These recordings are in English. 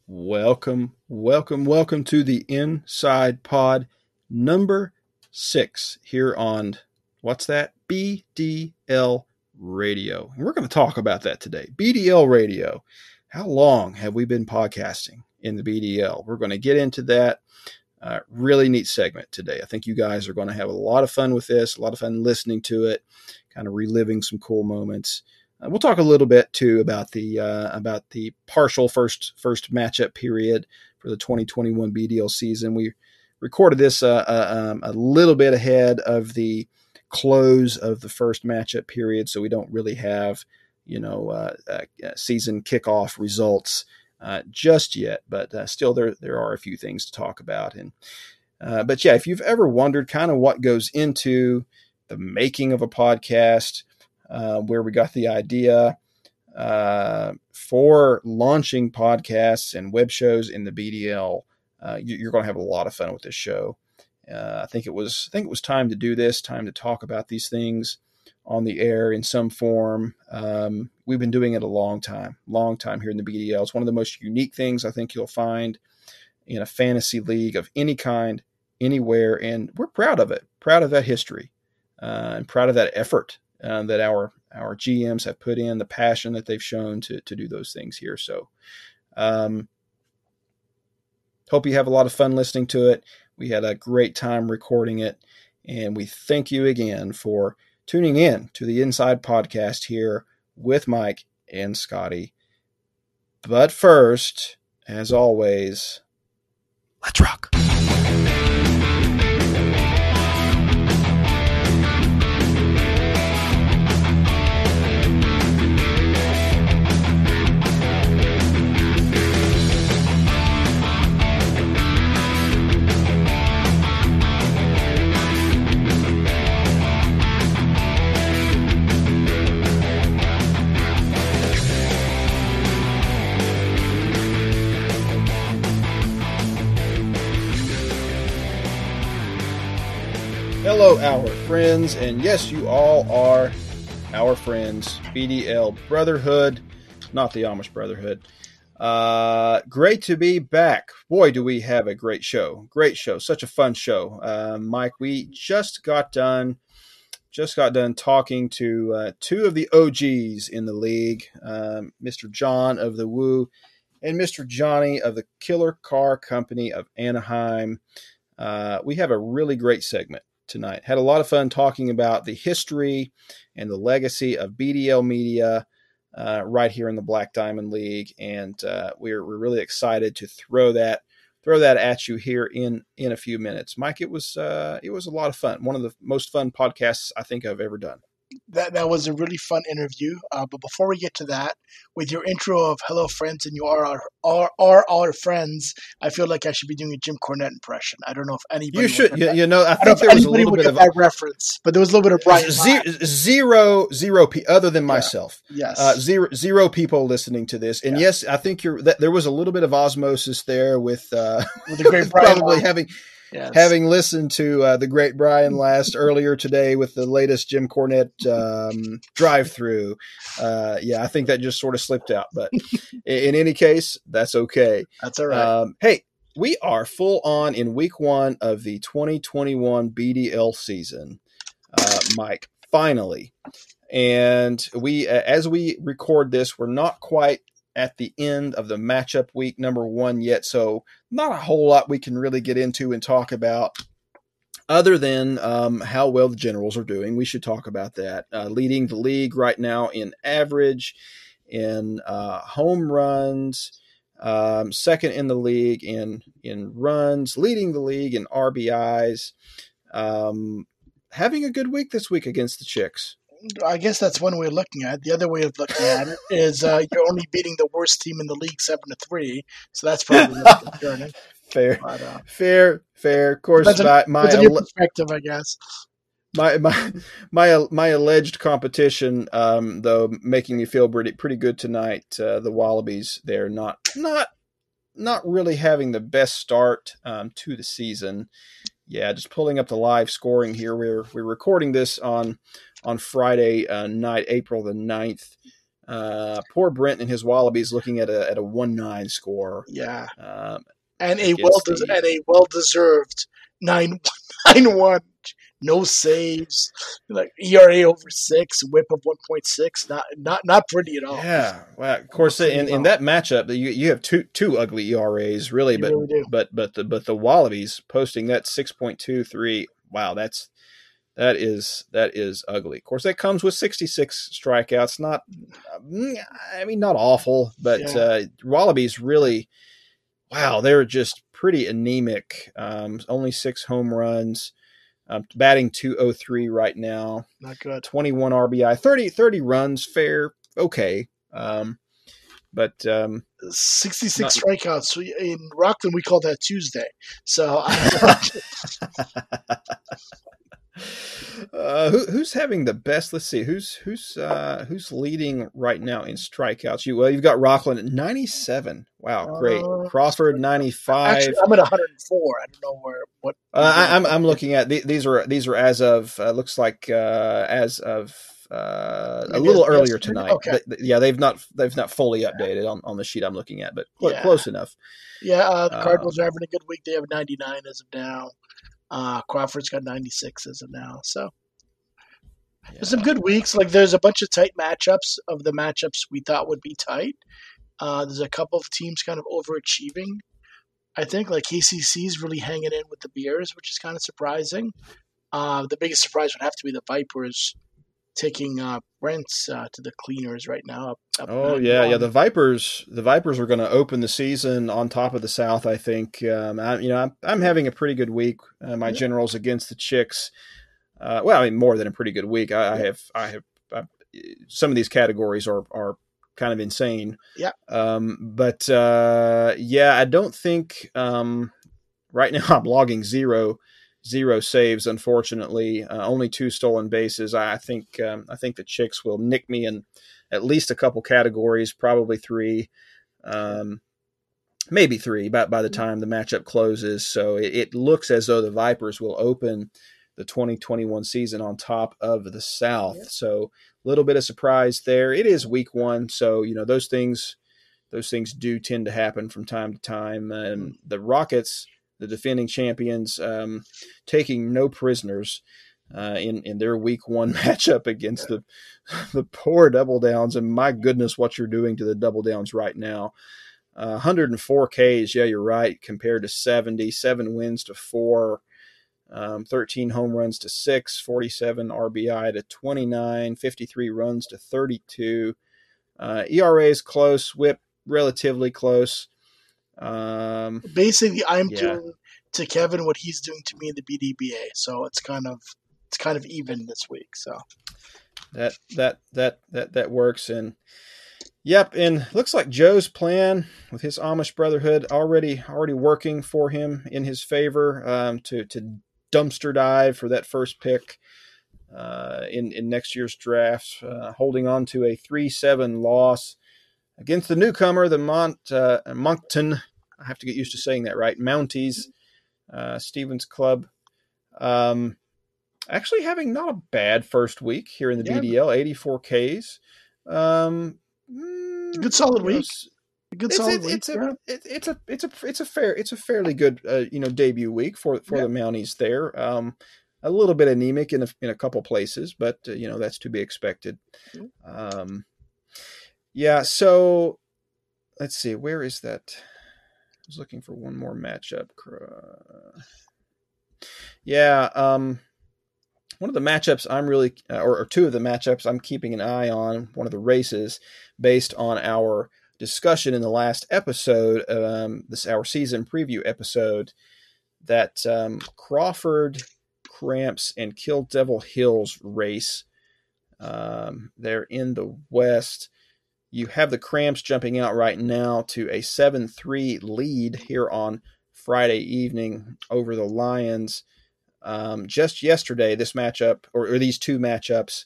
Welcome to the Inside Pod number 6 here on, what's that? BDL Radio. And we're going to talk about that today. BDL Radio. How long have we been podcasting in the BDL? We're going to get into that. Really neat segment today. I think you guys are going to have a lot of fun with this, a lot of fun listening to it, kind of reliving some cool moments. We'll talk a little bit too about the partial first matchup period for the 2021 BDL season. We recorded this a little bit ahead of the close of the first matchup period, so we don't really have season kickoff results just yet. But still, there are a few things to talk about. But yeah, if you've ever wondered kind of what goes into the making of a podcast, where we got the idea for launching podcasts and web shows in the BDL. You're going to have a lot of fun with this show. I think it was time to do this, time to talk about these things on the air in some form. We've been doing it a long time here in the BDL. It's one of the most unique things I think you'll find in a fantasy league of any kind, anywhere, and we're proud of it, proud of that history, and proud of that effort that our GMs have put in, the passion that they've shown to do those things here. So hope you have a lot of fun listening to it. We had a great time recording it, and we thank you again for tuning in to the Inside Podcast here with Mike and Scotty. But first, as always, let's rock. Hello, our friends, and yes, you all are our friends. BDL Brotherhood, not the Amish Brotherhood. Great to be back. Boy, do we have a great show. Great show. Such a fun show. Mike, we just got done talking to two of the OGs in the league, Mr. John of the Woo and Mr. Johnny of the Killer Car Company of Anaheim. We have a really great segment tonight. Had a lot of fun talking about the history and the legacy of BDL Media right here in the Black Diamond League, and we're really excited to throw that at you here in a few minutes. Mike, it was a lot of fun. One of the most fun podcasts I think I've ever done. That was a really fun interview. But before we get to that, with your intro of "Hello, friends," and you are our friends, I feel like I should be doing a Jim Cornette impression. I don't know if anybody. You should. I think there was a little bit of that reference, but there was a little bit of Brian. Zero other than myself. Yes. Zero people listening to this, and yes, I think there was a little bit of osmosis there with the great Brian probably having. Yes. Having listened to the great Brian Last earlier today with the latest Jim Cornette drive-through, I think that just sort of slipped out. But in any case, that's okay. That's all right. Hey, we are full on in week 1 of the 2021 BDL season, Mike, finally. And we, as we record this, we're not quite at the end of the matchup week number 1 yet, so not a whole lot we can really get into and talk about other than how well the Generals are doing. We should talk about that. Leading the league right now in average, in home runs, second in the league in runs, leading the league in RBIs, having a good week this week against the Chicks. I guess that's one way of looking at it. The other way of looking at it is you're only beating the worst team in the league 7-3, so that's probably concerning. Fair. Of course, it's a new perspective, I guess. My alleged competition, though, making me feel pretty good tonight. The Wallabies, they're not really having the best start to the season. Yeah, just pulling up the live scoring here. We're recording this on Friday night, April the 9th. Poor Brent and his Wallabies looking at a 1-9 score. Yeah, Um, and against the a well deserved 9-1. No saves, like ERA over 6, WHIP of 1.6. Not pretty at all. Yeah, well, of course, in that matchup, you have two ugly ERAs, really, You really do. but the Wallabies posting that 6.23. Wow, that is ugly. Of course, that comes with 66 strikeouts. Not, I mean, not awful, but Wallabies really, wow, they're just pretty anemic. Only 6 home runs. Batting 203 right now. Not good. 21 RBI, 30 runs, fair, okay. But 66 strikeouts. In Rockland, we call that Tuesday. So who's having the best? Let's see. Who's leading right now in strikeouts? You've got Rockland at 97. Wow, great. Crawford 95. Actually, I'm at 104. I don't know what. I'm looking at these are as of looks like as of a little earlier tonight. Okay. They've not fully updated on the sheet I'm looking at, but close enough. Yeah, the Cardinals are having a good week. They have 99 as of now. Crawford's got 96 as of now. So there's some good weeks. Like there's a bunch of tight matchups of the matchups we thought would be tight. There's a couple of teams kind of overachieving. I think like KCC's really hanging in with the Bears, which is kind of surprising. The biggest surprise would have to be the Vipers taking Brent to the Cleaners right now. The Vipers are going to open the season on top of the South. I think. I'm having a pretty good week. My Generals against the Chicks. More than a pretty good week. I have some of these categories are kind of insane. Yeah. I don't think right now I'm logging zero saves, unfortunately. Only 2 stolen bases. I think the Chicks will nick me in at least a couple categories, probably 3, maybe 3 by the time the matchup closes. So it looks as though the Vipers will open the 2021 season on top of the South. Yeah. So a little bit of surprise there. It is week 1, so those things do tend to happen from time to time. And the Rockets, the defending champions, taking no prisoners in their week 1 matchup against the poor Double Downs. And my goodness, what you're doing to the Double Downs right now. 104 Ks, yeah, you're right, compared to 77 wins to 4, 13 home runs to 6, 47 RBI to 29, 53 runs to 32. ERA is close, WHIP relatively close. Basically, I'm doing to Kevin what he's doing to me in the BDBA, so it's kind of even this week. So that works, and yep, and looks like Joe's plan with his Amish Brotherhood already working for him in his favor. To dumpster dive for that first pick in next year's draft, holding on to a 3-7 loss against the newcomer, the Moncton. I have to get used to saying that right. Mounties, Stevens Club. Actually having not a bad first week here in the BDL, 84 Ks. Good solid week. It's a fairly good debut week for the Mounties there. A little bit anemic in a couple places, but that's to be expected. So let's see, where is that? I was looking for one more matchup. One of the matchups I'm really, or 2 of the matchups I'm keeping an eye on, one of the races based on our discussion in the last episode, our season preview episode, that Crawford, Cramps, and Kill Devil Hills race. They're in the West. You have the Cramps jumping out right now to a 7-3 lead here on Friday evening over the Lions. Just yesterday, this matchup, or these 2 matchups,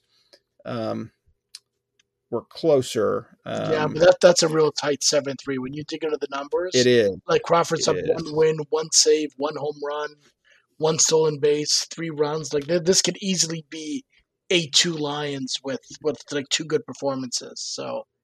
were closer. But that's a real tight 7-3. When you dig into the numbers, it is. Like Crawford's up 1 win, 1 save, 1 home run, 1 stolen base, 3 runs. Like this could easily be 8-2 Lions with like 2 good performances. So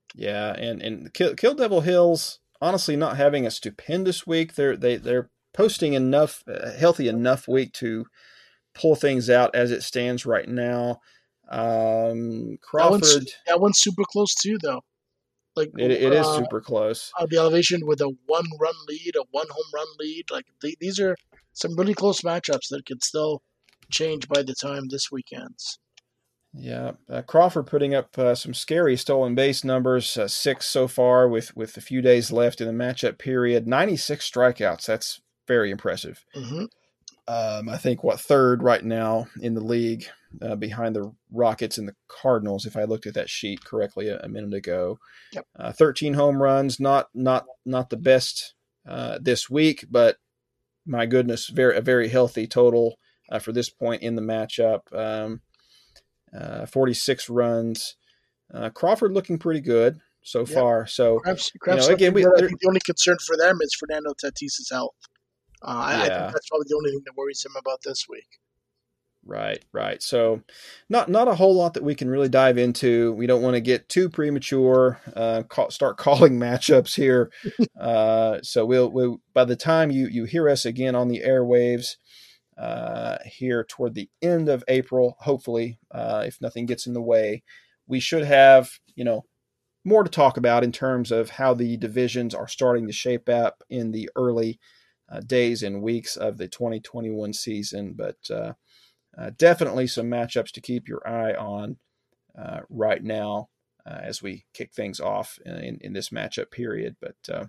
Yeah, and Kill Devil Hills, honestly, not having a stupendous week. They're posting enough healthy enough week to pull things out as it stands right now. Crawford, That one's super close too, though. Like it is super close. the elevation with a 1-run lead, a 1 home run lead. Like these are some really close matchups that could still change by the time this weekend's. Yeah, Crawford putting up some scary stolen base numbers, 6 so far with a few days left in the matchup period. 96 strikeouts. That's very impressive. Mm-hmm. I think third right now in the league, behind the Rockets and the Cardinals, if I looked at that sheet correctly a minute ago. Yep. 13 home runs, not the best this week, but my goodness, a very healthy total for this point in the matchup. 46 runs. Crawford looking pretty good so far. So again, I think the only concern for them is Fernando Tatis's health. I think that's probably the only thing that worries him about this week. Right. So not a whole lot that we can really dive into. We don't want to get too premature, start calling matchups here. So we'll by the time you hear us again on the airwaves here toward the end of April, hopefully, if nothing gets in the way, we should have, more to talk about in terms of how the divisions are starting to shape up in the early days and weeks of the 2021 season. But definitely some matchups to keep your eye on right now as we kick things off in this matchup period. But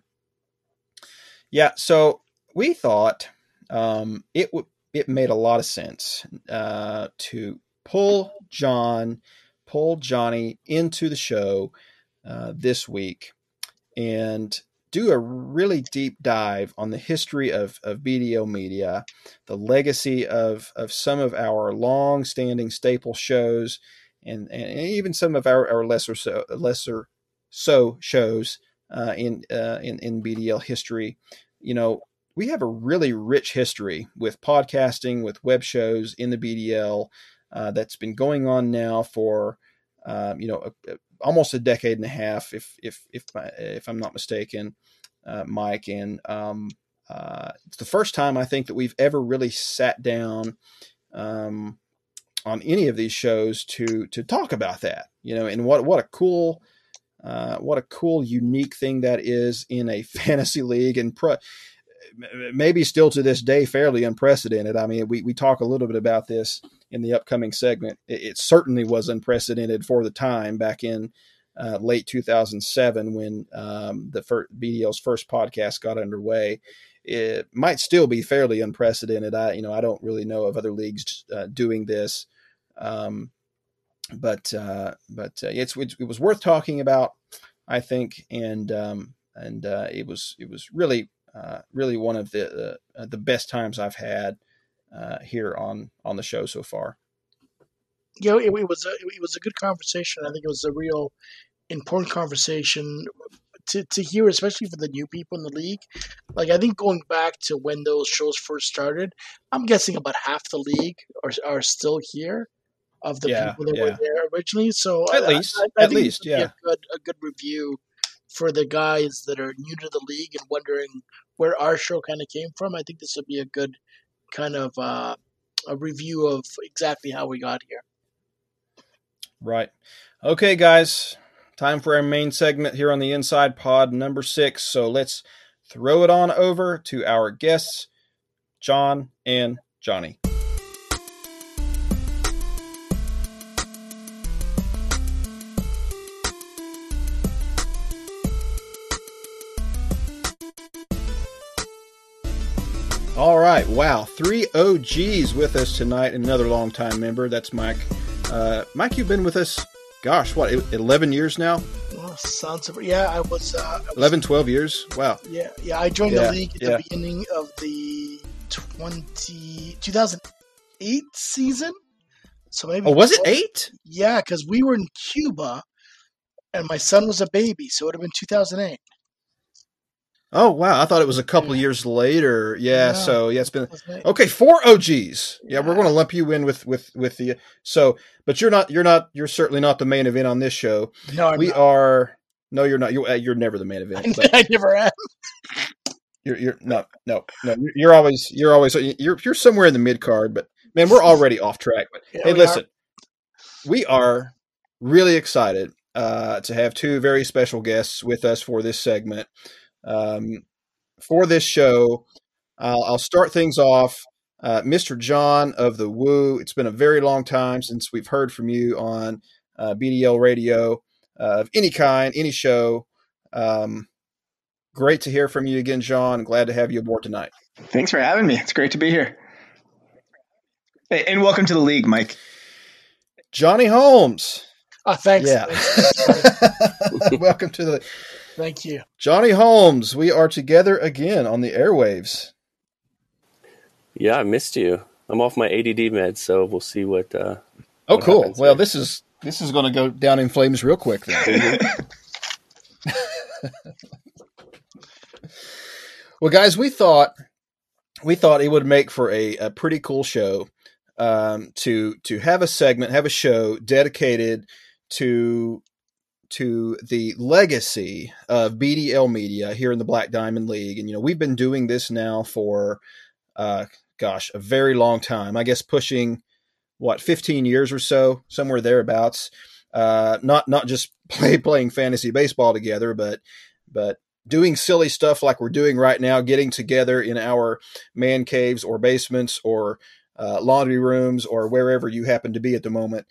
so we thought it made a lot of sense to pull Johnny into the show this week and do a really deep dive on the history of BDO Media, the legacy of some of our long-standing staple shows, and even some of our lesser so shows in BDL history. We have a really rich history with podcasting, with web shows in the BDL that's been going on now for almost a decade and a half, if I'm not mistaken, Mike. And it's the first time I think that we've ever really sat down on any of these shows to talk about that. And what a cool, unique thing that is in a fantasy league, and maybe still to this day fairly unprecedented. I mean, we talk a little bit about this in the upcoming segment. It certainly was unprecedented for the time back in late 2007 when the BDL's first podcast got underway. It might still be fairly unprecedented. I don't really know of other leagues doing this, but it was worth talking about, I think, and it was really one of the best times I've had here on the show so far. It was a good conversation. I think it was a real important conversation to hear, especially for the new people in the league. Like, I think going back to when those shows first started, I'm guessing about half the league are still here of the people that were there originally. So at least a good review for the guys that are new to the league and wondering where our show kind of came from. I think this would be a good kind of a review of exactly how we got here. Right. Okay, guys. Time for our main segment here on the Inside Pod, number 6. So let's throw it on over to our guests, John and Johnny. All right. Wow. 3 OGs with us tonight. Another longtime member. That's Mike. Mike, you've been with us, gosh, 11 years now? Oh, sounds of, yeah, I was 11, 12 years. Wow. Yeah. I joined the league at the beginning of the 2008 season. So maybe. Oh, was it 8? Yeah, because we were in Cuba, and my son was a baby, so it would have been 2008. Oh, wow. I thought it was a couple years later. Yeah. So, it's been, okay. 4 OGs. Yeah. We're going to lump you in with the, so, but you're certainly not the main event on this show. No, we are No, you're not. You're never the main event. But I never am. you're no. You're always you're somewhere in the mid card. But man, we're already off track. But Yeah, hey, listen, we are really excited to have two very special guests with us for this segment. For this show, I'll start things off. Mr. John of the Woo. It's been a very long time since we've heard from you on BDL radio of any kind, any show. Great to hear from you again, John. Glad to have you aboard tonight. Thanks for having me. It's great to be here. Hey, and welcome to the league, Mike. Johnny Holmes. Oh, thanks. Yeah. Welcome to the. Thank you. Johnny Holmes, we are together again on the airwaves. Yeah, I missed you. I'm off my ADD meds, so we'll see what. What cool. Well, this is going to go down in flames real quick then. Well, guys, we thought it would make for a pretty cool show to have a segment, have a show dedicated to the legacy of BDL Media here in the Black Diamond League. And, we've been doing this now for, a very long time, I guess pushing 15 years or so, somewhere thereabouts. Not just playing fantasy baseball together, but doing silly stuff like we're doing right now, getting together in our man caves or basements or laundry rooms or wherever you happen to be at the moment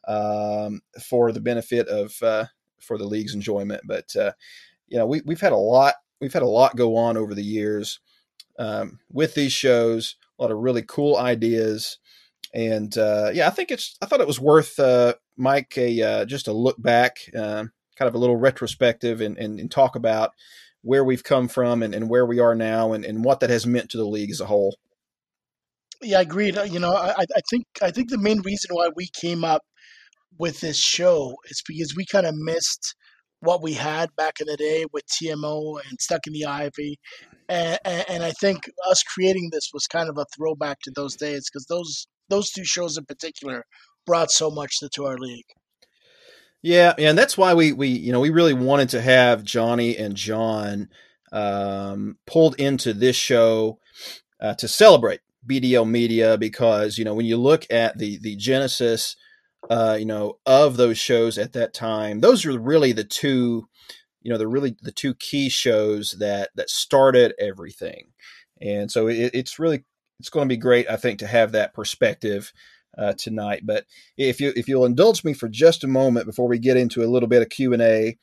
for the benefit of for the league's enjoyment. But we've had a lot go on over the years with these shows, a lot of really cool ideas, and I thought it was worth Mike just a look back, kind of a little retrospective and talk about where we've come from and where we are now and what that has meant to the league as a whole. Yeah, I agreed. I think the main reason why we came up with this show is because we kind of missed what we had back in the day with TMO and Stuck in the Ivy. And I think us creating this was kind of a throwback to those days because those two shows in particular brought so much to our league. Yeah, and that's why we really wanted to have Johnny and John pulled into this show to celebrate BDL Media because when you look at the genesis of those shows at that time, those are really the two the two key shows that started everything. And so it's going to be great, I think, to have that perspective tonight. But if you'll indulge me for just a moment before we get into a little bit of Q&A,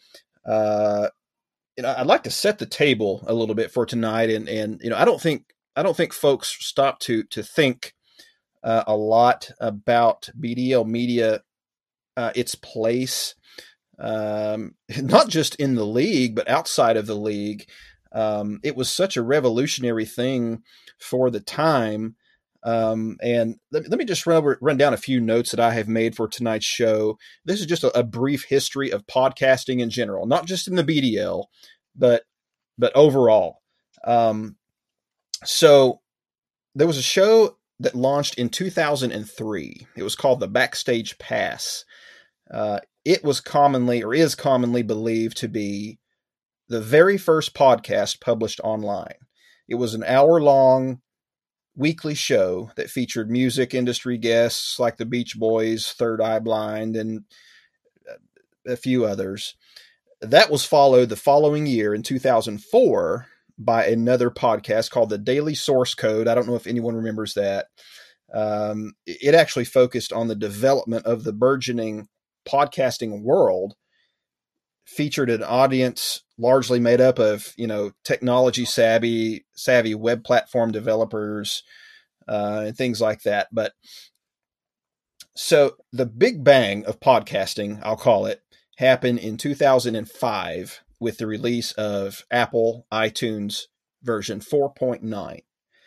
I'd like to set the table a little bit for tonight. And I don't think folks stop to think a lot about BDL Media, its place, not just in the league, but outside of the league. It was such a revolutionary thing for the time. And let me just run down a few notes that I have made for tonight's show. This is just a brief history of podcasting in general, not just in the BDL, but overall. So there was a show that launched in 2003. It was called the Backstage Pass. It was is commonly believed to be the very first podcast published online. It was an hour-long weekly show that featured music industry guests like the Beach Boys, Third Eye Blind, and a few others. That was followed the following year in 2004 by another podcast called the Daily Source Code. I don't know if anyone remembers that. It actually focused on the development of the burgeoning podcasting world, featured an audience largely made up of, technology savvy web platform developers, and things like that. But so the big bang of podcasting, I'll call it, happened in 2005 with the release of Apple iTunes version 4.9.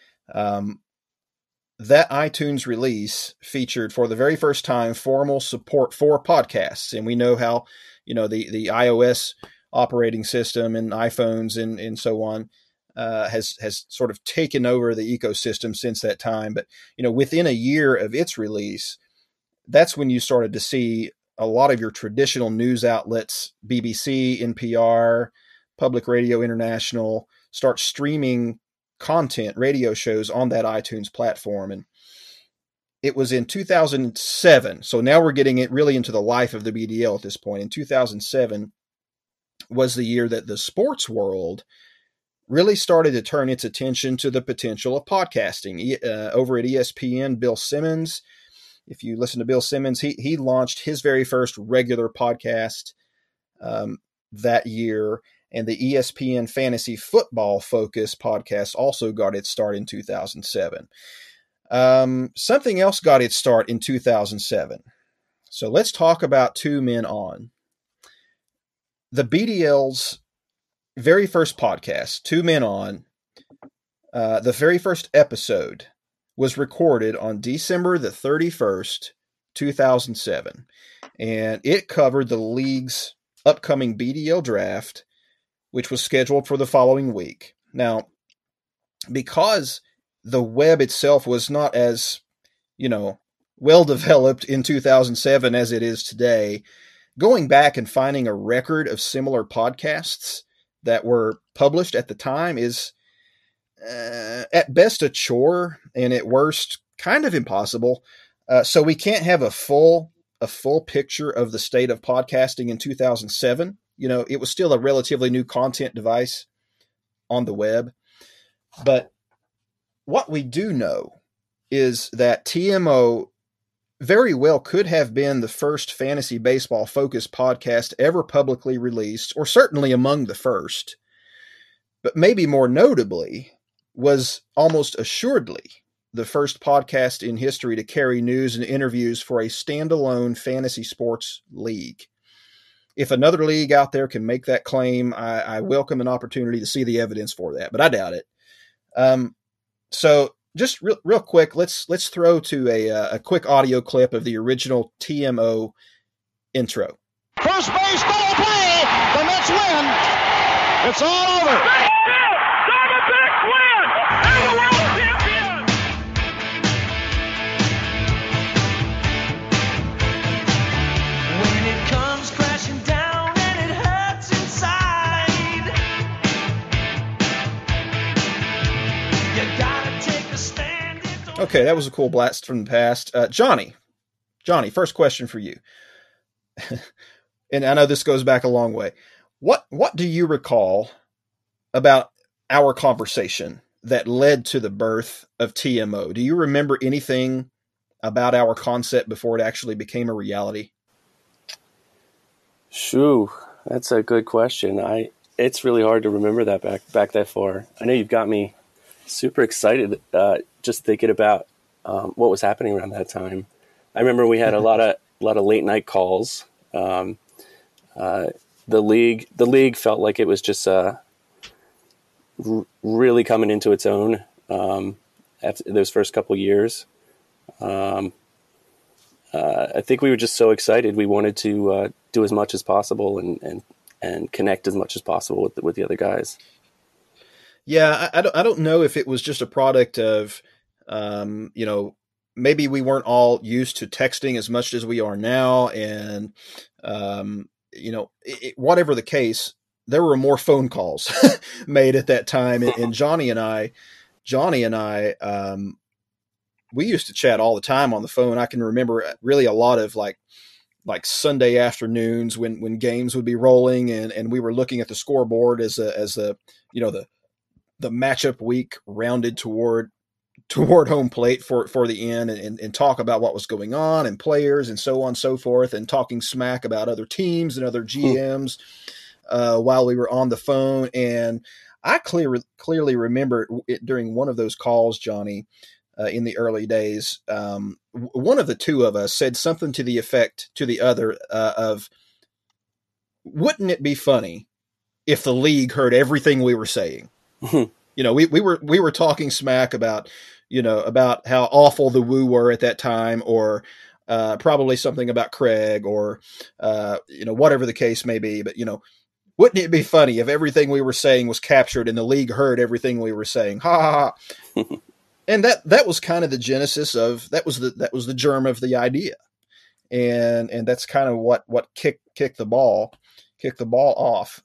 That iTunes release featured for the very first time formal support for podcasts. And we know how, the iOS operating system and iPhones and so on has sort of taken over the ecosystem since that time. But, within a year of its release, that's when you started to see a lot of your traditional news outlets, BBC, NPR, Public Radio International, start streaming content, radio shows on that iTunes platform. And it was in 2007. So now we're getting it really into the life of the BDL at this point. In 2007 was the year that the sports world really started to turn its attention to the potential of podcasting. Over at ESPN, Bill Simmons, if you listen to Bill Simmons, he launched his very first regular podcast that year. And the ESPN Fantasy Football Focus podcast also got its start in 2007. Something else got its start in 2007. So let's talk about Two Men On. The BDL's very first podcast, Two Men On, the very first episode was recorded on December the 31st, 2007. And it covered the league's upcoming BDL draft, which was scheduled for the following week. Now, because the web itself was not as, well developed in 2007 as it is today, going back and finding a record of similar podcasts that were published at the time is at best a chore and at worst kind of impossible. So we can't have a full picture of the state of podcasting in 2007. It was still a relatively new content device on the web. But what we do know is that TMO very well could have been the first fantasy baseball focused podcast ever publicly released, or certainly among the first. But maybe more notably, was almost assuredly the first podcast in history to carry news and interviews for a standalone fantasy sports league. If another league out there can make that claim, I welcome an opportunity to see the evidence for that, but I doubt it. So just real quick, let's throw to a quick audio clip of the original TMO intro. First base, double play. The Mets win. It's all over. Diamondbacks win. They're the world champions. When it comes crashing down and it hurts inside, you gotta take a stand. Okay, that was a cool blast from the past. Johnny, first question for you. And I know this goes back a long way. What do you recall about our conversation that led to the birth of TMO? Do you remember anything about our concept before it actually became a reality? Shoo, that's a good question. It's really hard to remember that back that far. I know you've got me super excited just thinking about what was happening around that time. I remember we had a lot of late night calls. The league felt like it was just really coming into its own after those first couple years. I think we were just so excited. We wanted to do as much as possible and connect as much as possible with the other guys. Yeah, I don't know if it was just a product of, maybe we weren't all used to texting as much as we are now. And, whatever the case, there were more phone calls made at that time. And Johnny and I, we used to chat all the time on the phone. I can remember really a lot of like Sunday afternoons when games would be rolling and we were looking at the scoreboard as the matchup week rounded toward home plate for the end and talk about what was going on and players and so on and so forth, and talking smack about other teams and other GMs while we were on the phone. And I clearly remember during one of those calls, Johnny, in the early days, one of the two of us said something to the effect to the other of, wouldn't it be funny if the league heard everything we were saying? We were talking smack about how awful the Woo were at that time, or probably something about Craig, or whatever the case may be. But wouldn't it be funny if everything we were saying was captured and the league heard everything we were saying? Ha ha ha! And that was kind of the genesis of that was the germ of the idea. and that's kind of what kicked the ball off.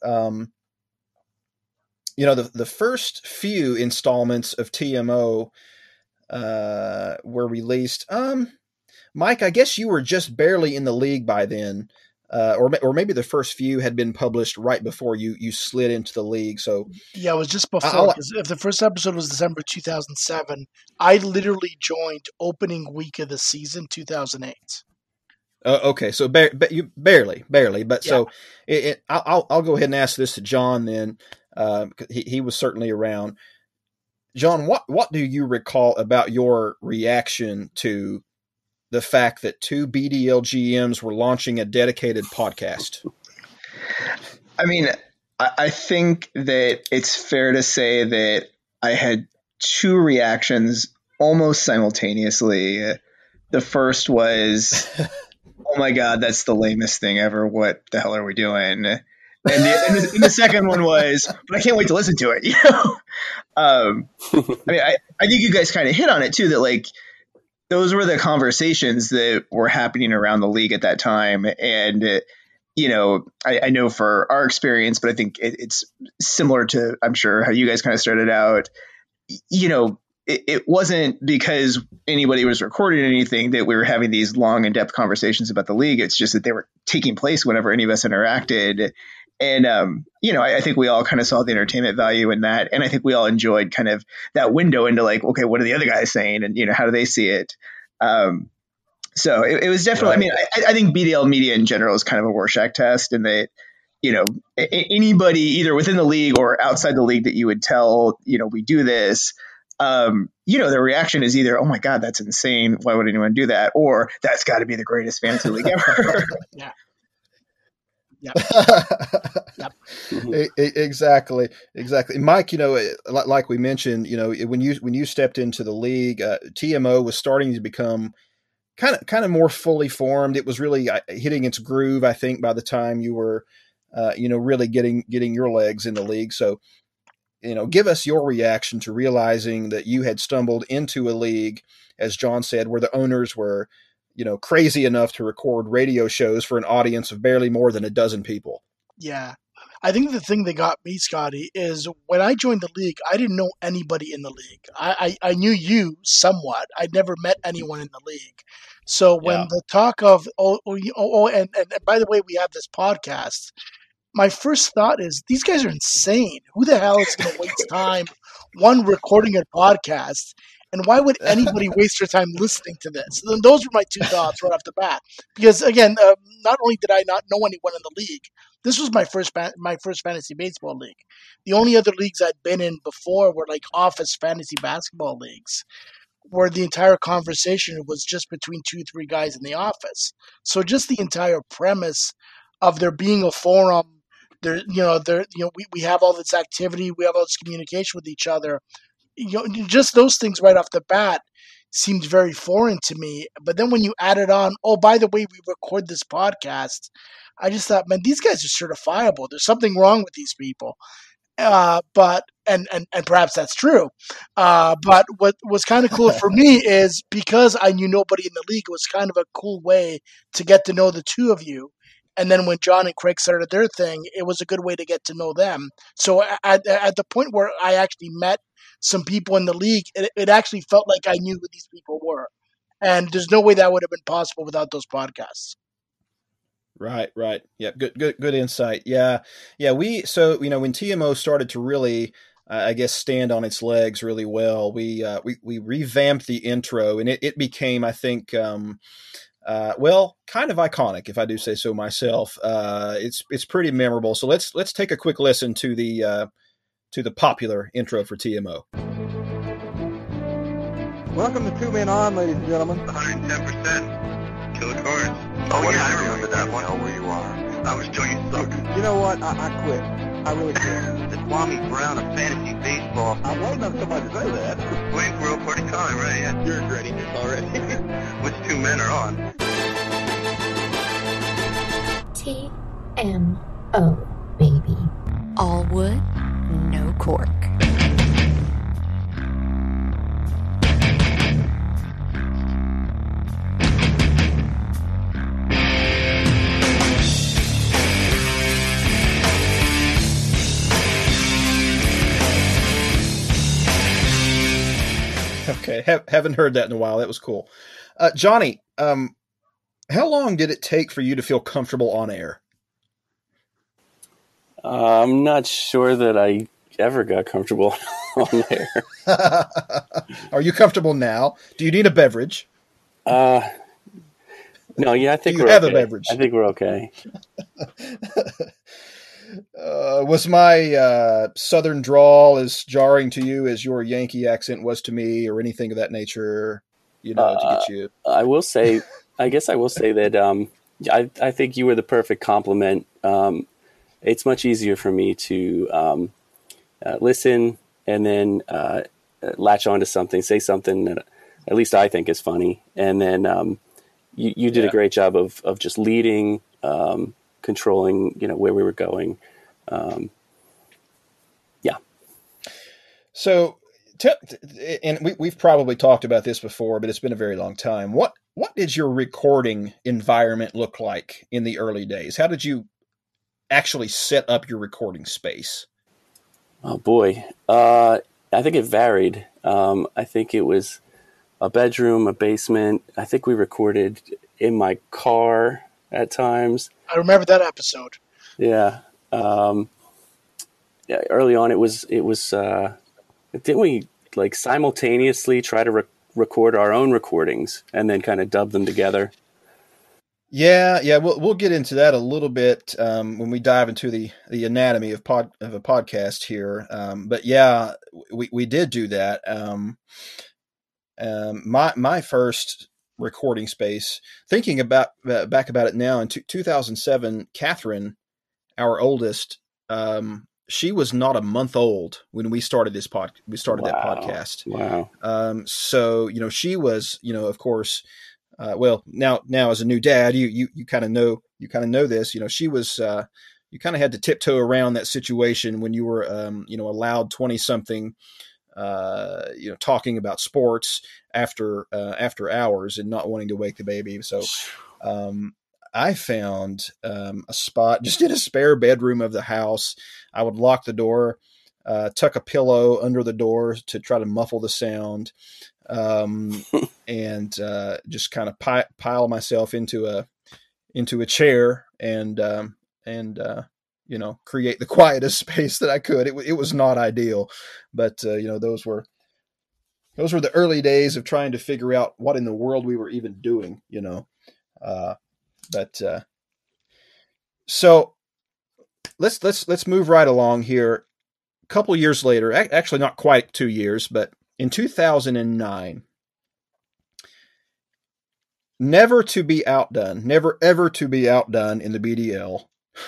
The first few installments of TMO were released. Mike, I guess you were just barely in the league by then, or maybe the first few had been published right before you slid into the league. So yeah, it was just before. If the first episode was December 2007, I literally joined opening week of the season 2008. Okay, so barely, but yeah. So I'll go ahead and ask this to John then. He was certainly around. John, what do you recall about your reaction to the fact that two BDL GMs were launching a dedicated podcast? I mean, I think that it's fair to say that I had two reactions almost simultaneously. The first was, oh my God, that's the lamest thing ever. What the hell are we doing? And the second one was, but I can't wait to listen to it. I mean, I think you guys kind of hit on it too, that like, those were the conversations that were happening around the league at that time. And, I know for our experience, but I think it's similar to, I'm sure, how you guys kind of started out. It wasn't because anybody was recording anything that we were having these long, in-depth conversations about the league. It's just that they were taking place whenever any of us interacted. And, I think we all kind of saw the entertainment value in that. And I think we all enjoyed kind of that window into like, okay, what are the other guys saying? And, how do they see it? So it was definitely, right. I mean, I think BDL media in general is kind of a Rorschach test, and that, anybody either within the league or outside the league that you would tell, we do this, the reaction is either, oh my God, that's insane. Why would anyone do that? Or that's got to be the greatest fantasy league ever. Yeah. Yep. Exactly. Mike, like we mentioned, when you stepped into the league, TMO was starting to become kind of more fully formed. It was really hitting its groove, I think, by the time you were, really getting your legs in the league. So, give us your reaction to realizing that you had stumbled into a league, as John said, where the owners were, crazy enough to record radio shows for an audience of barely more than a dozen people. Yeah. I think the thing that got me, Scotty, is when I joined the league, I didn't know anybody in the league. I knew you somewhat. I'd never met anyone in the league. So when the talk of, and by the way, we have this podcast, my first thought is, these guys are insane. Who the hell is going to waste time, one, recording a podcast, and why would anybody waste their time listening to this? And those were my two thoughts right off the bat. Because, again, not only did I not know anyone in the league, this was my first fantasy baseball league. The only other leagues I'd been in before were like office fantasy basketball leagues, where the entire conversation was just between 2-3 guys in the office. So just the entire premise of there being a forum, we have all this activity, we have all this communication with each other. Just those things right off the bat seemed very foreign to me. But then when you added on, oh, by the way, we record this podcast, I just thought, man, these guys are certifiable. There's something wrong with these people. But perhaps that's true. But what was kind of cool for me is, because I knew nobody in the league, it was kind of a cool way to get to know the two of you. And then when John and Craig started their thing, it was a good way to get to know them. So at the point where I actually met some people in the league, it actually felt like I knew who these people were. And there's no way that would have been possible without those podcasts. Right. Yeah. Good insight. Yeah. When TMO started to really, I guess, stand on its legs really well, we revamped the intro, and it became, I think, kind of iconic, if I do say so myself. It's pretty memorable. So let's take a quick listen to the popular intro for TMO. Welcome to Two Men On, ladies and gentlemen. 110%. Killer Cards. Oh yeah, I remember that one. I know where you are. I was joining suck. You know what? I quit. I really quit. The Kwame Brown of fantasy baseball. I'm old enough somebody to say that. Playing for Real Party Time, right? Yeah. You're regretting this already. Which two men are on? TMO, baby. All wood, no cork. Okay, haven't heard that in a while. That was cool. Johnny, how long did it take for you to feel comfortable on air? I'm not sure that I ever got comfortable on air. Are you comfortable now? Do you need a beverage? No, yeah, I think you we're have okay. a beverage? I think we're okay. Was my southern drawl as jarring to you as your Yankee accent was to me, or anything of that nature? To get you. I will say, I guess I will say that I think you were the perfect compliment. It's much easier for me to listen and then latch onto something, say something that at least I think is funny, and then you did a great job of just leading, controlling, where we were going. Yeah. So, and we've probably talked about this before, but it's been a very long time. What did your recording environment look like in the early days? How did you actually set up your recording space? Oh boy. I think it varied. I think it was a bedroom, a basement. I think we recorded in my car at times. I remember that episode. Yeah. Early on it was didn't we like simultaneously try to record our own recordings and then kind of dub them together? Yeah, we'll get into that a little bit when we dive into the anatomy of a podcast here. But yeah, we did do that. My first recording space, thinking about back about it now, in 2007, Catherine, our oldest, she was not a month old when we started that podcast. Wow. So she was, of course. Well, now as a new dad, you kind of know this. She was you kind of had to tiptoe around that situation when you were a loud 20-something talking about sports after hours and not wanting to wake the baby. So I found a spot just in a spare bedroom of the house. I would lock the door, tuck a pillow under the door to try to muffle the sound. And just kind of pile myself into a chair and create the quietest space that I could. It was not ideal, but those were the early days of trying to figure out what in the world we were even doing. So let's move right along here. A couple years later, actually not quite 2 years, but in 2009, never ever to be outdone in the BDL,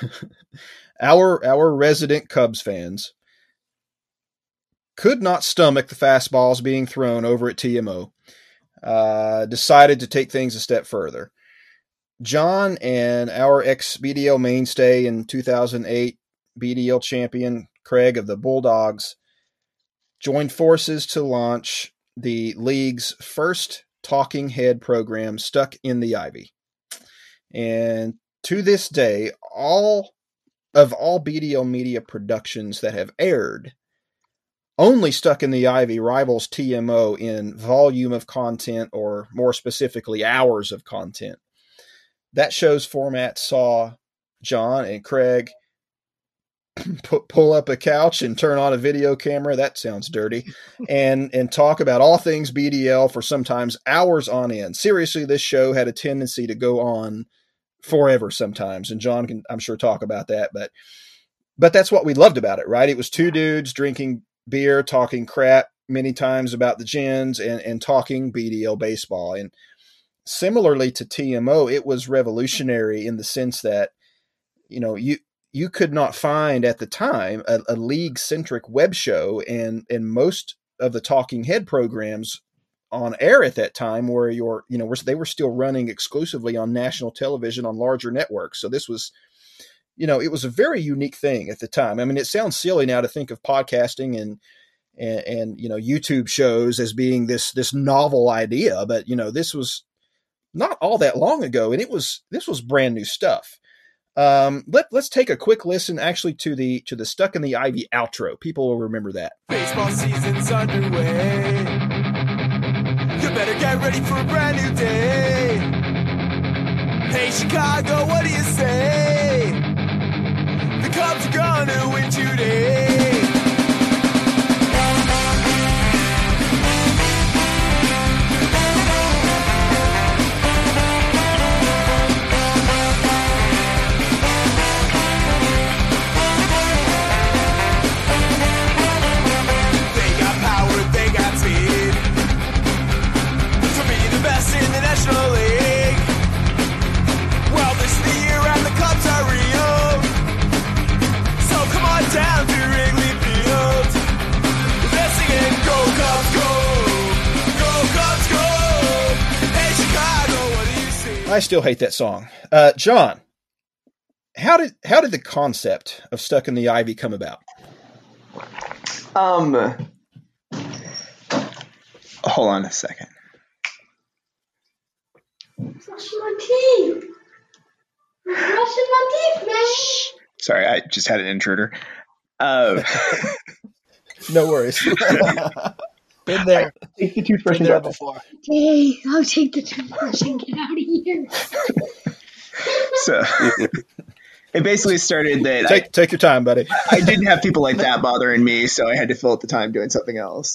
our resident Cubs fans could not stomach the fastballs being thrown over at TMO, decided to take things a step further. John and our ex-BDL mainstay in 2008 BDL champion Craig of the Bulldogs joined forces to launch the league's first talking head program, Stuck in the Ivy. And to this day, all BDL media productions that have aired, only Stuck in the Ivy rivals TMO in volume of content, or more specifically, hours of content. That show's format saw John and Craig pull up a couch and turn on a video camera. That sounds dirty. And talk about all things BDL for sometimes hours on end. Seriously, this show had a tendency to go on forever sometimes. And John can, I'm sure, talk about that. But that's what we loved about it, right? It was two dudes drinking beer, talking crap many times about the Gins and talking BDL baseball. And similarly to TMO, it was revolutionary in the sense that, you could not find at the time a league-centric web show, and most of the talking head programs on air at that time were they were still running exclusively on national television on larger networks. So this was, it was a very unique thing at the time. I mean, it sounds silly now to think of podcasting and YouTube shows as being this novel idea, but this was not all that long ago, and this was brand new stuff. Let's take a quick listen actually to the Stuck in the Ivy outro. People will remember that. Baseball season's underway. better get ready for a brand new day. Hey Chicago, what do you say? The Cubs are gonna win today. In the National League. Well, this is the year and the Cubs are real. So come on down to Wrigley Field. Let's sing it, go Cubs, go! Go Cubs, go! Hey Chicago, what do you see? I still hate that song. John, how did the concept of Stuck in the Ivy come about? Hold on a second. Brushing my teeth. I'm brushing my teeth, man. Sorry, I just had an intruder. No worries. Been there. Take the toothbrush Been there before. Hey, I'll take the toothbrush and get out of here. So it basically started that take your time, buddy. I didn't have people like that bothering me, so I had to fill up the time doing something else.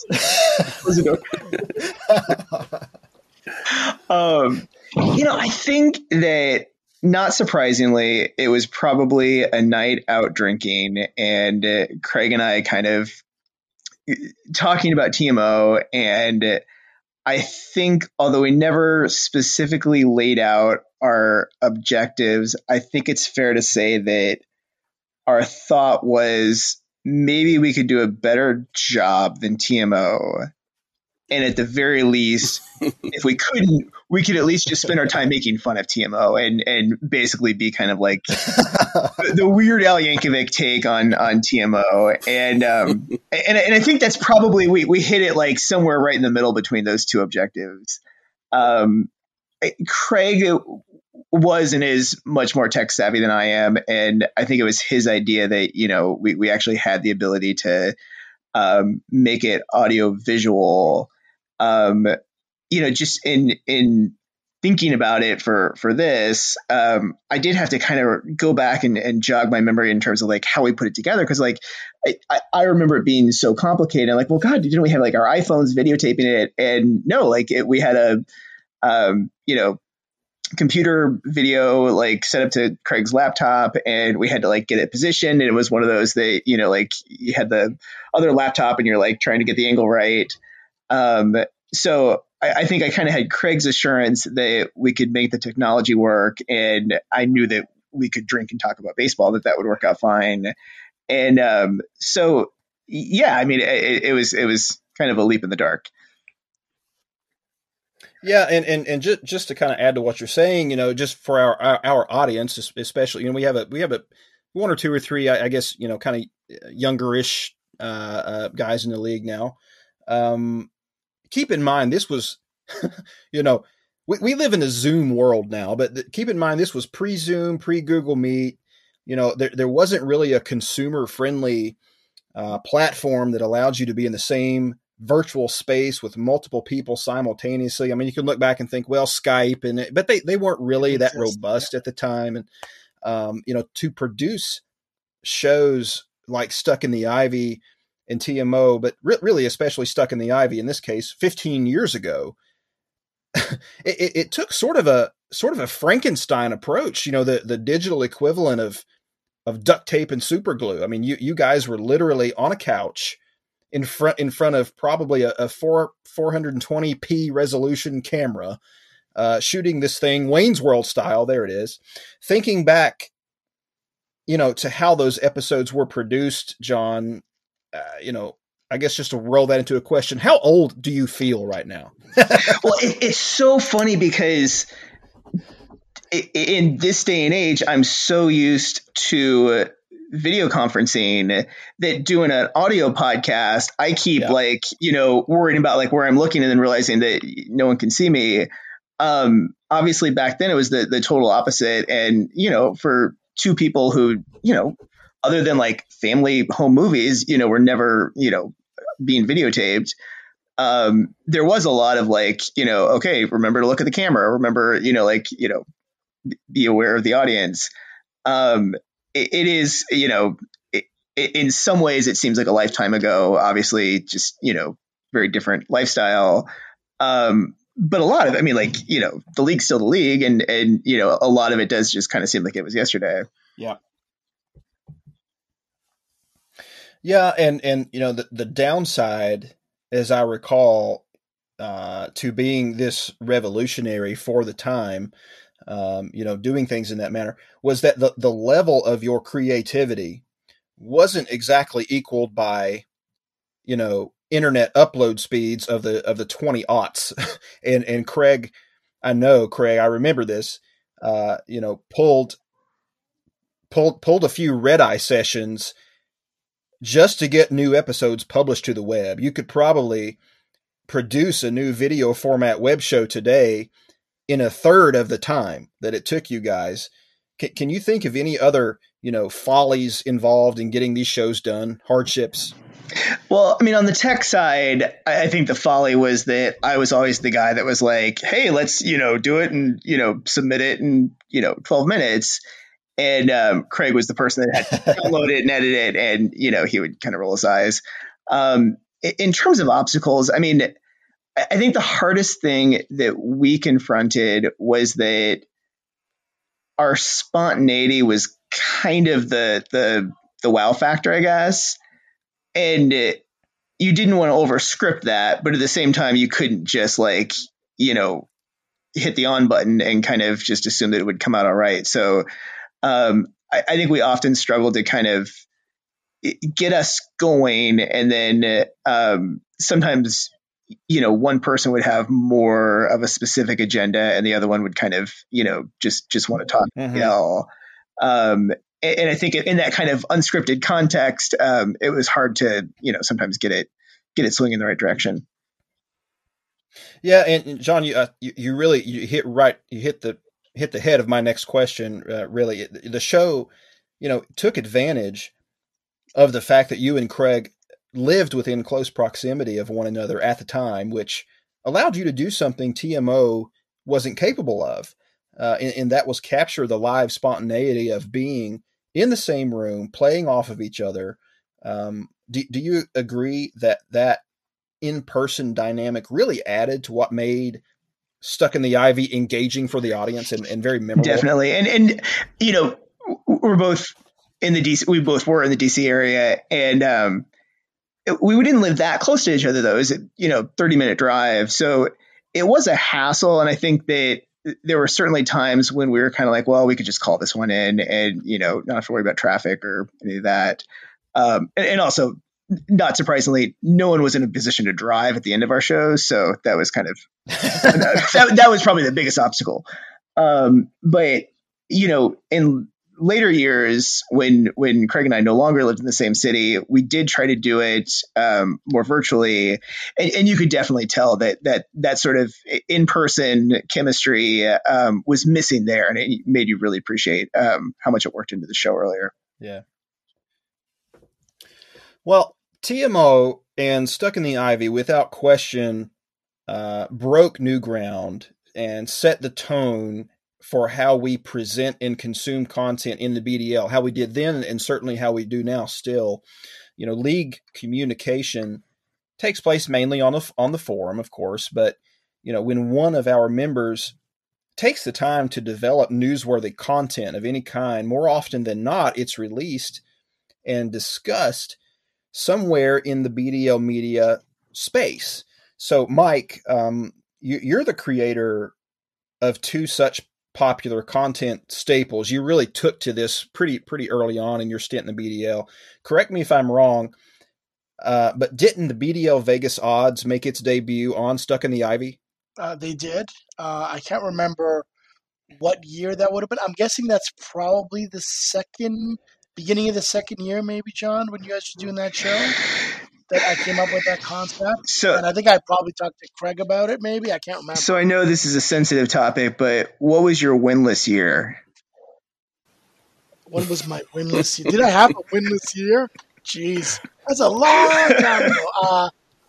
I think that, not surprisingly, it was probably a night out drinking, and Craig and I kind of talking about TMO, and I think, although we never specifically laid out our objectives, I think it's fair to say that our thought was maybe we could do a better job than TMO. And at the very least, if we couldn't, we could at least just spend our time making fun of TMO and basically be kind of like the Weird Al Yankovic take on TMO. And I think that's probably, we hit it like somewhere right in the middle between those two objectives. Craig was and is much more tech savvy than I am. And I think it was his idea that, we actually had the ability to make it audio visual. Just in thinking about it for this, I did have to kind of go back and jog my memory in terms of like how we put it together. Cause like, I remember it being so complicated. I'm like, well, God, didn't we have like our iPhones videotaping it? And no, like we had a, computer video like set up to Craig's laptop, and we had to like get it positioned. And it was one of those that, like you had the other laptop and you're like trying to get the angle right. So I think I kind of had Craig's assurance that we could make the technology work, and I knew that we could drink and talk about baseball, that would work out fine. And so, yeah, I mean, it was kind of a leap in the dark. Yeah, and just to kind of add to what you're saying, just for our audience, especially, we have a one or two or three, I guess, kind of youngerish guys in the league now. Keep in mind, this was, we live in a Zoom world now, but keep in mind, this was pre-Zoom, pre-Google Meet. There wasn't really a consumer-friendly platform that allowed you to be in the same virtual space with multiple people simultaneously. I mean, you can look back and think, well, Skype, but they weren't really that robust at the time. And, to produce shows like Stuck in the Ivy and TMO, but really especially Stuck in the Ivy in this case, 15 years ago, it took sort of a Frankenstein approach, the digital equivalent of duct tape and super glue. I mean, you guys were literally on a couch in front of probably a 420p resolution camera, shooting this thing Wayne's World style. There it is. Thinking back, to how those episodes were produced, John, I guess just to roll that into a question, how old do you feel right now? Well, it's so funny because in this day and age, I'm so used to video conferencing that doing an audio podcast, I keep worrying about like where I'm looking and then realizing that no one can see me. Obviously back then it was the total opposite. And, for two people who, other than like family home movies, were never, being videotaped. there was a lot of like, okay, remember to look at the camera, remember, be aware of the audience. It is, in some ways it seems like a lifetime ago, obviously just, very different lifestyle. But a lot of, the league's still the league, and a lot of it does just kind of seem like it was yesterday. Yeah. Yeah. And the downside, as I recall, to being this revolutionary for the time, doing things in that manner, was that the level of your creativity wasn't exactly equaled by, internet upload speeds of the 20 aughts. and Craig, I remember this, pulled a few red eye sessions just to get new episodes published to the web. You could probably produce a new video format web show today in a third of the time that it took you guys. Can you think of any other, follies involved in getting these shows done, hardships? Well, on the tech side, I think the folly was that I was always the guy that was like, hey, let's, do it and, submit it in, 12 minutes. And Craig was the person that had to download it and edit it. And, he would kind of roll his eyes. In terms of obstacles, I think the hardest thing that we confronted was that our spontaneity was kind of the wow factor, I guess. And you didn't want to overscript that, but at the same time, you couldn't just hit the on button and kind of just assume that it would come out all right. So I think we often struggled to kind of get us going. And then sometimes, one person would have more of a specific agenda and the other one would kind of, just want to talk. Mm-hmm. And I think in that kind of unscripted context, it was hard to, sometimes get it swinging in the right direction. Yeah, and John, you hit the head of my next question. Really, the show, took advantage of the fact that you and Craig lived within close proximity of one another at the time, which allowed you to do something TMO wasn't capable of, and that was capture the live spontaneity of being in the same room, playing off of each other. Do you agree that in-person dynamic really added to what made Stuck in the Ivy engaging for the audience and very memorable? Definitely. And we're both in the DC, we both were in the DC area, and we didn't live that close to each other though. It was 30-minute drive. So it was a hassle. And I think that there were certainly times when we were kind of like, well, we could just call this one in and, not have to worry about traffic or any of that. And also, not surprisingly, no one was in a position to drive at the end of our shows. So that was kind of, that was probably the biggest obstacle. But, in later years, when Craig and I no longer lived in the same city, we did try to do it more virtually, and you could definitely tell that sort of in-person chemistry was missing there, and it made you really appreciate how much it worked into the show earlier. Yeah. Well, TMO and Stuck in the Ivy, without question, broke new ground and set the tone for how we present and consume content in the BDL, how we did then and certainly how we do now still. League communication takes place mainly on the forum, of course, but when one of our members takes the time to develop newsworthy content of any kind, more often than not, it's released and discussed somewhere in the BDL media space. So, Mike, you're the creator of two such popular content staples. You really took to this pretty early on in your stint in the BDL. Correct me if I'm wrong, but didn't the BDL Vegas odds make its debut on Stuck in the Ivy? They did. I can't remember what year that would have been. I'm guessing that's probably the beginning of the second year, maybe, John, when you guys were doing that show, that I came up with that concept. And I think I probably talked to Craig about it, maybe. I can't remember. So I know this is a sensitive topic, but what was your winless year? What was my winless year? Did I have a winless year? Jeez. That's a long time ago.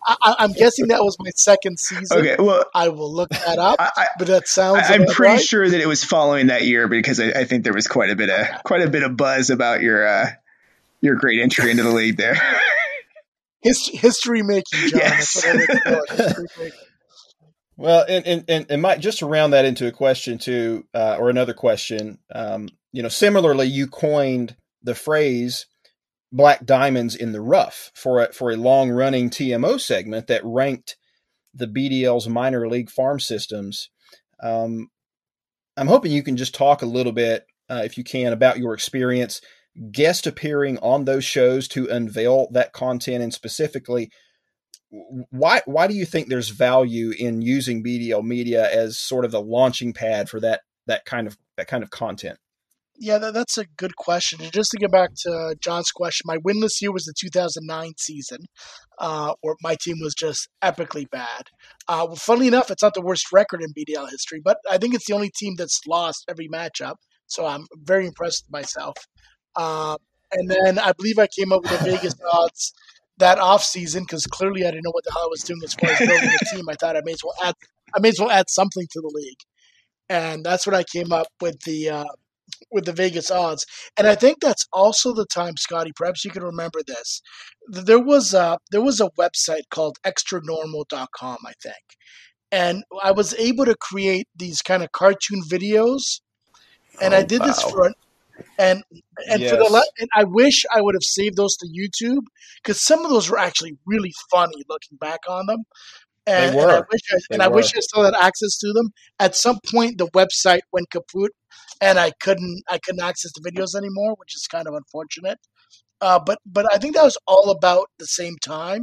I'm guessing that was my second season. Okay, well, I will look that up. But that sounds. I'm pretty right. sure that it was following that year because I think there was quite a bit of buzz about your great entry into the league there. History making, John. Yes. That's what I like to call it. History making. Well, and Mike, just to round that into a question too, or another question, similarly, you coined the phrase "Black Diamonds in the Rough" for a long running TMO segment that ranked the BDL's minor league farm systems. I'm hoping you can just talk a little bit, if you can, about your experience guest appearing on those shows to unveil that content, and specifically, why do you think there's value in using BDL media as sort of the launching pad for that kind of content? Yeah, that's a good question. And just to get back to John's question, my winless year was the 2009 season, where my team was just epically bad. Funnily enough, it's not the worst record in BDL history, but I think it's the only team that's lost every matchup. So I'm very impressed with myself. And then I believe I came up with the Vegas odds that off season because clearly I didn't know what the hell I was doing as far as building a team. I thought I may as well add something to the league, and that's when I came up with the Vegas odds. And I think that's also the time, Scotty, perhaps you can remember this. There was a website called extranormal.com, I think. And I was able to create these kind of cartoon videos. And I did this for and yes. And I wish I would have saved those to YouTube because some of those were actually really funny looking back on them. And, they were. I wish I still had access to them. At some point, the website went kaput, and I couldn't access the videos anymore, which is kind of unfortunate. But I think that was all about the same time.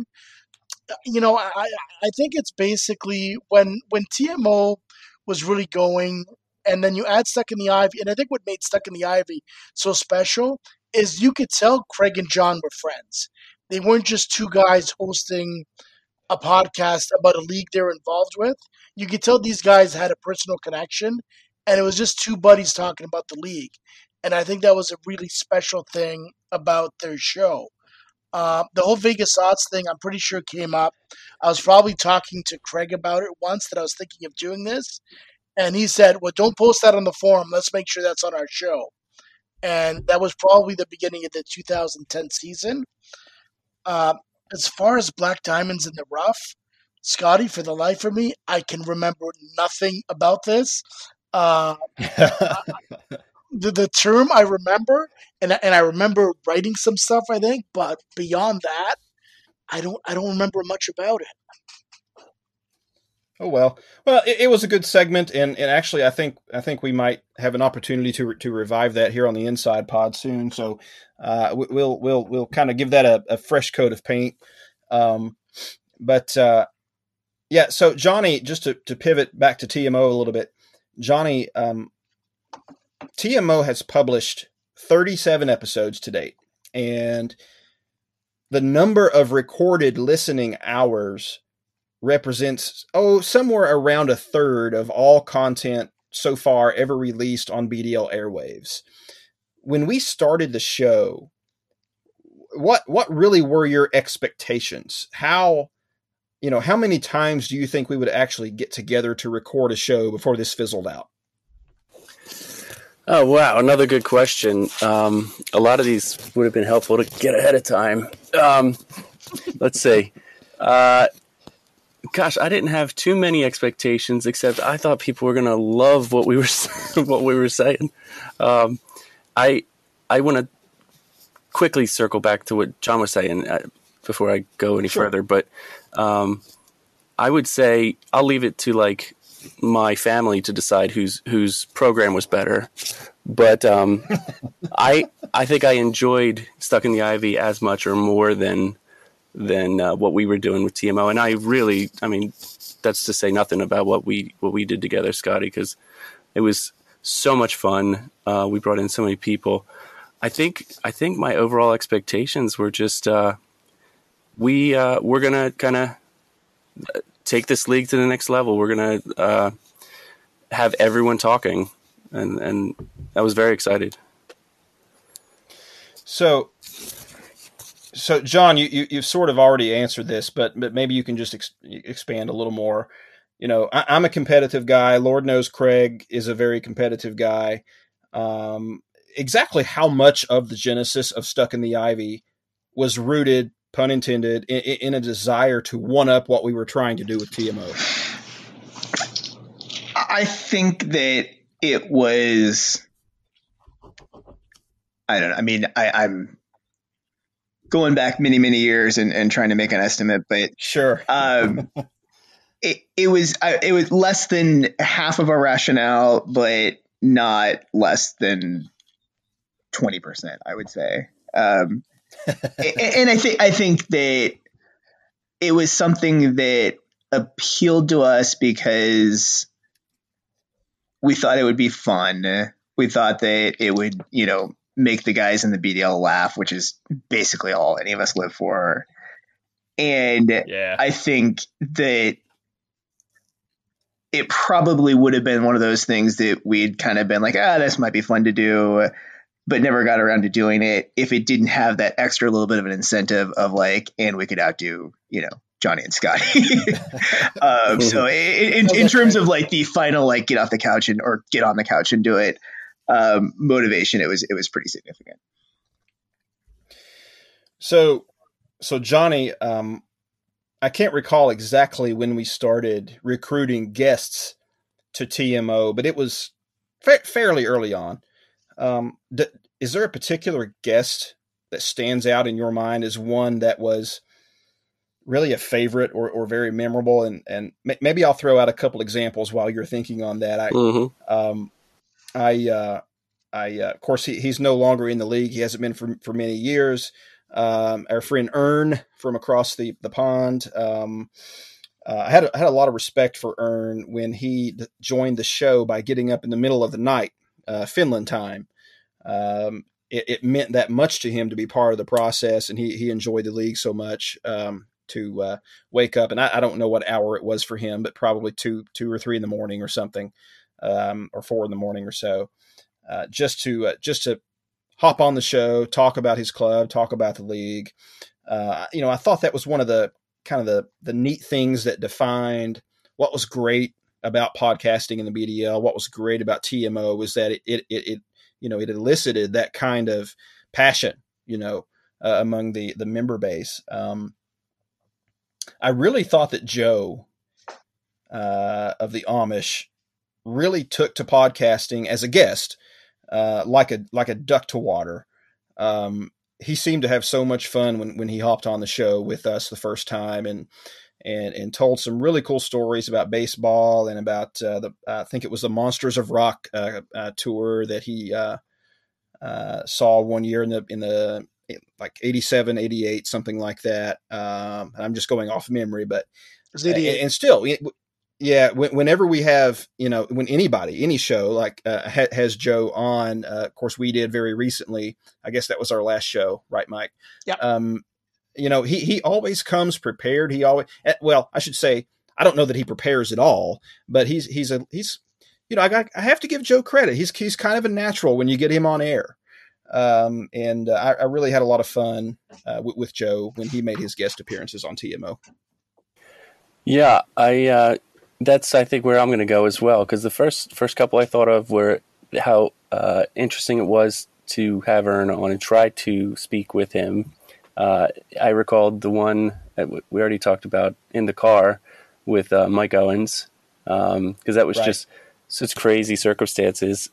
I think it's basically when TMO was really going, and then you add Stuck in the Ivy, and I think what made Stuck in the Ivy so special is you could tell Craig and John were friends. They weren't just two guys hosting a podcast about a league they're involved with. You could tell these guys had a personal connection, and it was just two buddies talking about the league. And I think that was a really special thing about their show. The whole Vegas odds thing, I'm pretty sure came up. I was probably talking to Craig about it once that I was thinking of doing this. And he said, well, don't post that on the forum. Let's make sure that's on our show. And that was probably the beginning of the 2010 season. As far as Black Diamonds in the Rough, Scotty, for the life of me, I can remember nothing about this. The term I remember, and I remember writing some stuff, I think, but beyond that, I don't remember much about it. Oh well, it was a good segment, and actually, I think we might have an opportunity to revive that here on the Inside Pod soon. So we'll kind of give that a fresh coat of paint. Yeah. So Johnny, just to pivot back to TMO a little bit, Johnny, TMO has published 37 episodes to date, and the number of recorded listening hours represents somewhere around a third of all content so far ever released on BDL airwaves. When we started the show, what really were your expectations? How many times do you think we would actually get together to record a show before this fizzled out? Oh, wow. Another good question. A lot of these would have been helpful to get ahead of time. Let's see. Gosh, I didn't have too many expectations, except I thought people were going to love what we were saying. I want to quickly circle back to what John was saying before I go any further, but I would say I'll leave it to like my family to decide whose program was better. But I think I enjoyed Stuck in the Ivy as much or more than what we were doing with TMO. And I mean, that's to say nothing about what we did together, Scotty, because it was so much fun. We brought in so many people. I think my overall expectations were just we're gonna kind of take this league to the next level. We're gonna have everyone talking, and I was very excited. So So, John, you've sort of already answered this, but maybe you can just expand a little more. You know, I'm a competitive guy. Lord knows Craig is a very competitive guy. Exactly how much of the genesis of Stuck in the Ivy was rooted, pun intended, in a desire to one up what we were trying to do with TMO? I think that it was, I don't know. I mean, I'm going back many, many years and trying to make an estimate, but sure. It was less than half of a rationale, but not less than 20%, I would say. And I think that it was something that appealed to us because we thought it would be fun. We thought that it would, make the guys in the BDL laugh, which is basically all any of us live for. And I think that it probably would have been one of those things that we'd kind of been like, this might be fun to do, but never got around to doing it if it didn't have that extra little bit of an incentive of like, and we could outdo, Johnny and Scotty. So in terms of like the final, like get off the couch or get on the couch and do it, motivation, it was pretty significant. So Johnny, I can't recall exactly when we started recruiting guests to TMO, but it was fairly early on. Is there a particular guest that stands out in your mind as one that was really a favorite or very memorable? And maybe I'll throw out a couple examples while you're thinking on that. Of course, he's no longer in the league. He hasn't been for many years. Our friend Ern from across the pond. I had a lot of respect for Ern when he joined the show by getting up in the middle of the night, Finland time. It meant that much to him to be part of the process, and he enjoyed the league so much to wake up. And I don't know what hour it was for him, but probably 2 or 3 in the morning or something, or 4 in the morning or so, just to hop on the show, talk about his club, talk about the league. I thought that was one of the kind of the neat things that defined what was great about podcasting in the BDL. What was great about TMO was that it elicited that kind of passion, among the member base. I really thought that Joe of the Amish really took to podcasting as a guest, like a duck to water. He seemed to have so much fun when he hopped on the show with us the first time and told some really cool stories about baseball and about I think it was the Monsters of Rock tour that he saw one year in the like 87, 88, something like that. I'm just going off memory, but and still, yeah, whenever we have, when any show like has Joe on, of course we did very recently. I guess that was our last show, right, Mike? Yeah. He always comes prepared. I should say, I don't know that he prepares at all, but he's I have to give Joe credit. He's kind of a natural when you get him on air. And I really had a lot of fun with Joe when he made his guest appearances on TMO. Yeah, that's, I think, where I'm going to go as well, because the first couple I thought of were how interesting it was to have Ern on and try to speak with him. I recalled the one that we already talked about in the car with Mike Owens, because that was just such crazy circumstances.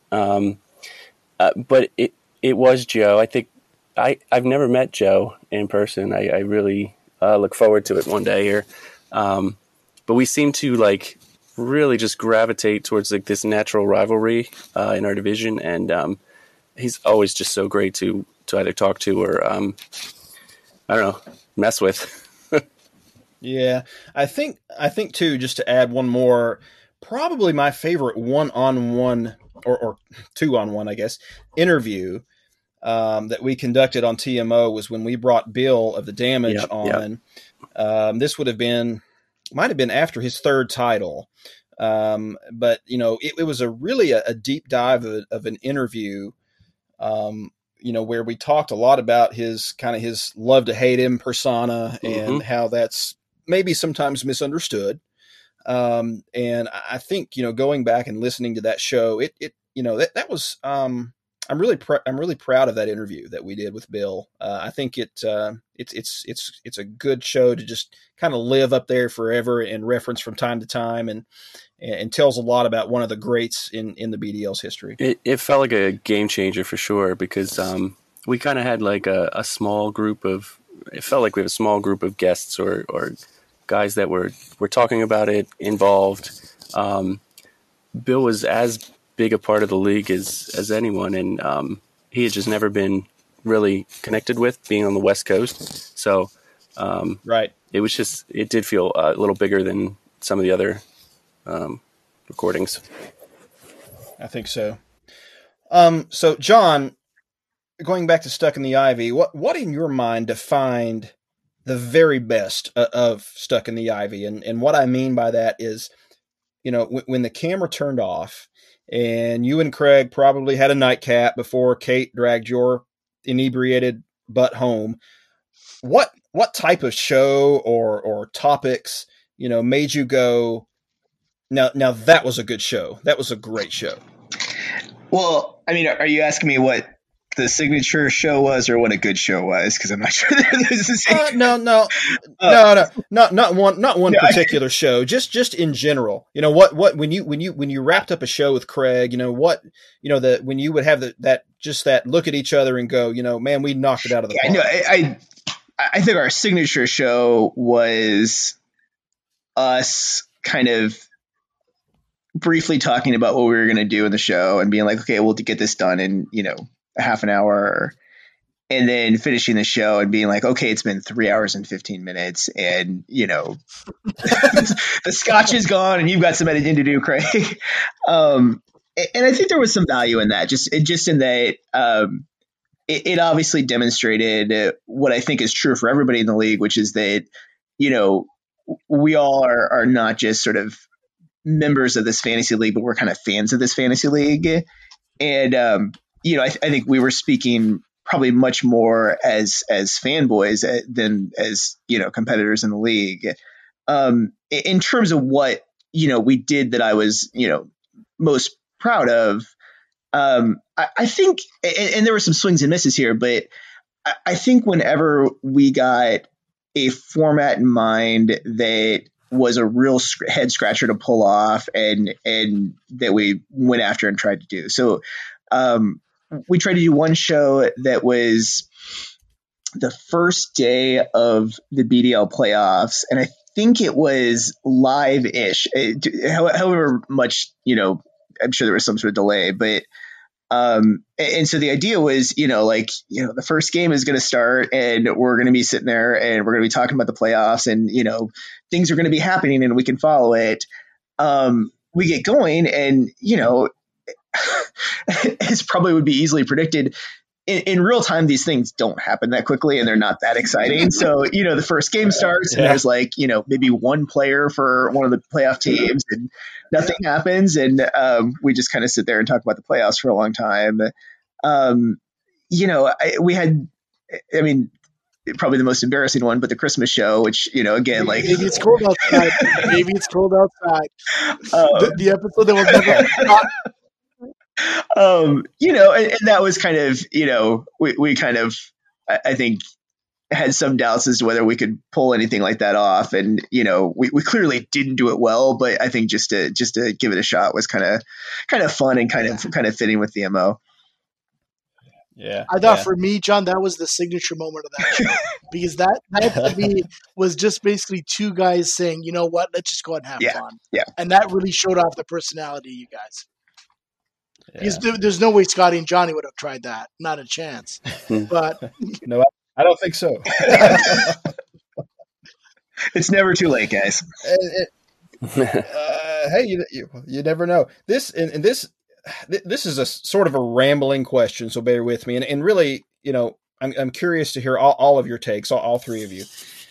But it was Joe. I think I've never met Joe in person. I really look forward to it one day here. But we seem to like really just gravitate towards like this natural rivalry in our division, and he's always just so great to either talk to or I don't know, mess with. Yeah, I think too. Just to add one more, probably my favorite one-on-one or two-on-one, I guess, interview that we conducted on TMO was when we brought Bill of the Damage on. Yep. This might have been after his third title. But it was really a deep dive of an interview. where we talked a lot about his love to hate him persona and how that's maybe sometimes misunderstood. And I think, going back and listening to that show, that was, I'm really proud of that interview that we did with Bill. I think it's a good show to just kind of live up there forever and reference from time to time, and tells a lot about one of the greats in the BDL's history. It felt like a game changer for sure, because we kind of had like a small group of, it felt like we have a small group of guests or guys that were talking about it, involved. Bill was as big a part of the league as anyone, and he had just never been really connected with, being on the West Coast. So right, it did feel a little bigger than some of the other recordings. I think so. So John, going back to Stuck in the Ivy, what in your mind defined the very best of Stuck in the Ivy? And what I mean by that is, when the camera turned off and you and Craig probably had a nightcap before Kate dragged your inebriated butt home, what type of show or topics, made you go, now that was a good show. That was a great show. Well, I mean, are you asking me what the signature show was or what a good show was? Because I'm not sure there's the same. No, not one particular show. Just in general. What when you wrapped up a show with Craig, when you would have that look at each other and go, man, we knocked it out of the park. I think our signature show was us kind of briefly talking about what we were going to do in the show and being like, okay, we'll get this done in, a half an hour, and then finishing the show and being like, okay, it's been 3 hours and 15 minutes and, the scotch is gone and you've got some editing to do, Craig. And I think there was some value in that, just in that it obviously demonstrated what I think is true for everybody in the league, which is that, we all are not just sort of members of this fantasy league, but we're kind of fans of this fantasy league. And, I think we were speaking probably much more as fanboys than as, competitors in the league. In terms of what, we did that I was, most proud of, I think, and there were some swings and misses here, but I think whenever we got a format in mind that was a real head scratcher to pull off and that we went after and tried to do. So we tried to do one show that was the first day of the BDL playoffs. And I think it was live-ish, however much, I'm sure there was some sort of delay, but and so the idea was, the first game is going to start and we're going to be sitting there and we're going to be talking about the playoffs and, things are going to be happening and we can follow it. We get going and, as probably would be easily predicted, in real time, these things don't happen that quickly and they're not that exciting. So, the first game starts and there's maybe one player for one of the playoff teams and nothing happens. And we just kind of sit there and talk about the playoffs for a long time. We had, probably the most embarrassing one, but the Christmas show, which, again, maybe it's cold outside. Maybe it's cold outside. The episode that was never and that was kind of, we kind of, I think, had some doubts as to whether we could pull anything like that off. And, we clearly didn't do it well, but I think just to give it a shot was kind of fun and kind of fitting with the MO. Yeah. I thought for me, John, that was the signature moment of that show because that to me was just basically two guys saying, you know what, let's just go ahead and have fun. Yeah. And that really showed off the personality of you guys. Because there's no way Scotty and Johnny would have tried that. Not a chance. But no, I don't think so. It's never too late, guys. Hey, you never know. This is a sort of a rambling question, so bear with me. And really, I'm curious to hear all of your takes, all three of you.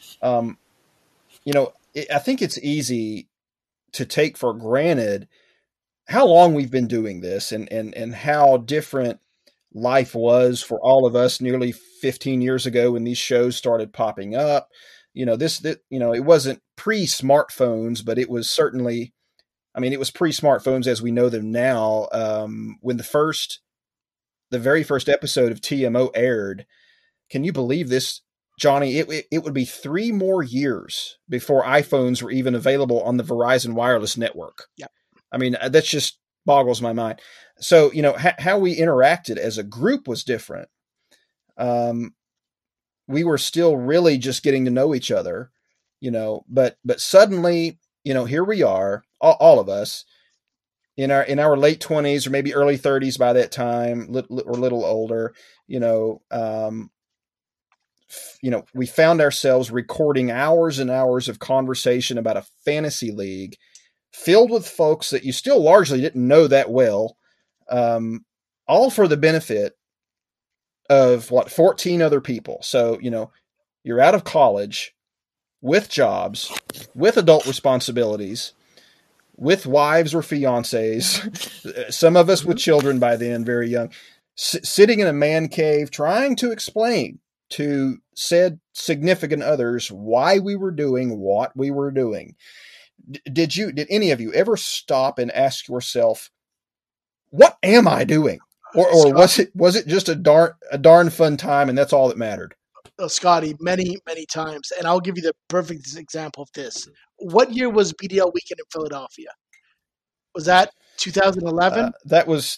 I think it's easy to take for granted how long we've been doing this and how different life was for all of us nearly 15 years ago when these shows started popping up. You know, it wasn't pre-smartphones, but it was certainly, it was pre-smartphones as we know them now. When the very first episode of TMO aired, can you believe this, Johnny? It would be 3 more years before iPhones were even available on the Verizon wireless network. Yeah. That just boggles my mind. So, how we interacted as a group was different. We were still really just getting to know each other, but suddenly, here we are, all of us in our late 20s or maybe early 30s by that time, or a little older, we found ourselves recording hours and hours of conversation about a fantasy league filled with folks that you still largely didn't know that well, all for the benefit of 14 other people. So, you're out of college with jobs, with adult responsibilities, with wives or fiancés, some of us with children by then, very young, sitting in a man cave trying to explain to said significant others why we were doing what we were doing. Did any of you ever stop and ask yourself, what am I doing? Or was it just a darn fun time and that's all that mattered? Scotty, many, many times. And I'll give you the perfect example of this. What year was BDL Weekend in Philadelphia? Was that 2011? That was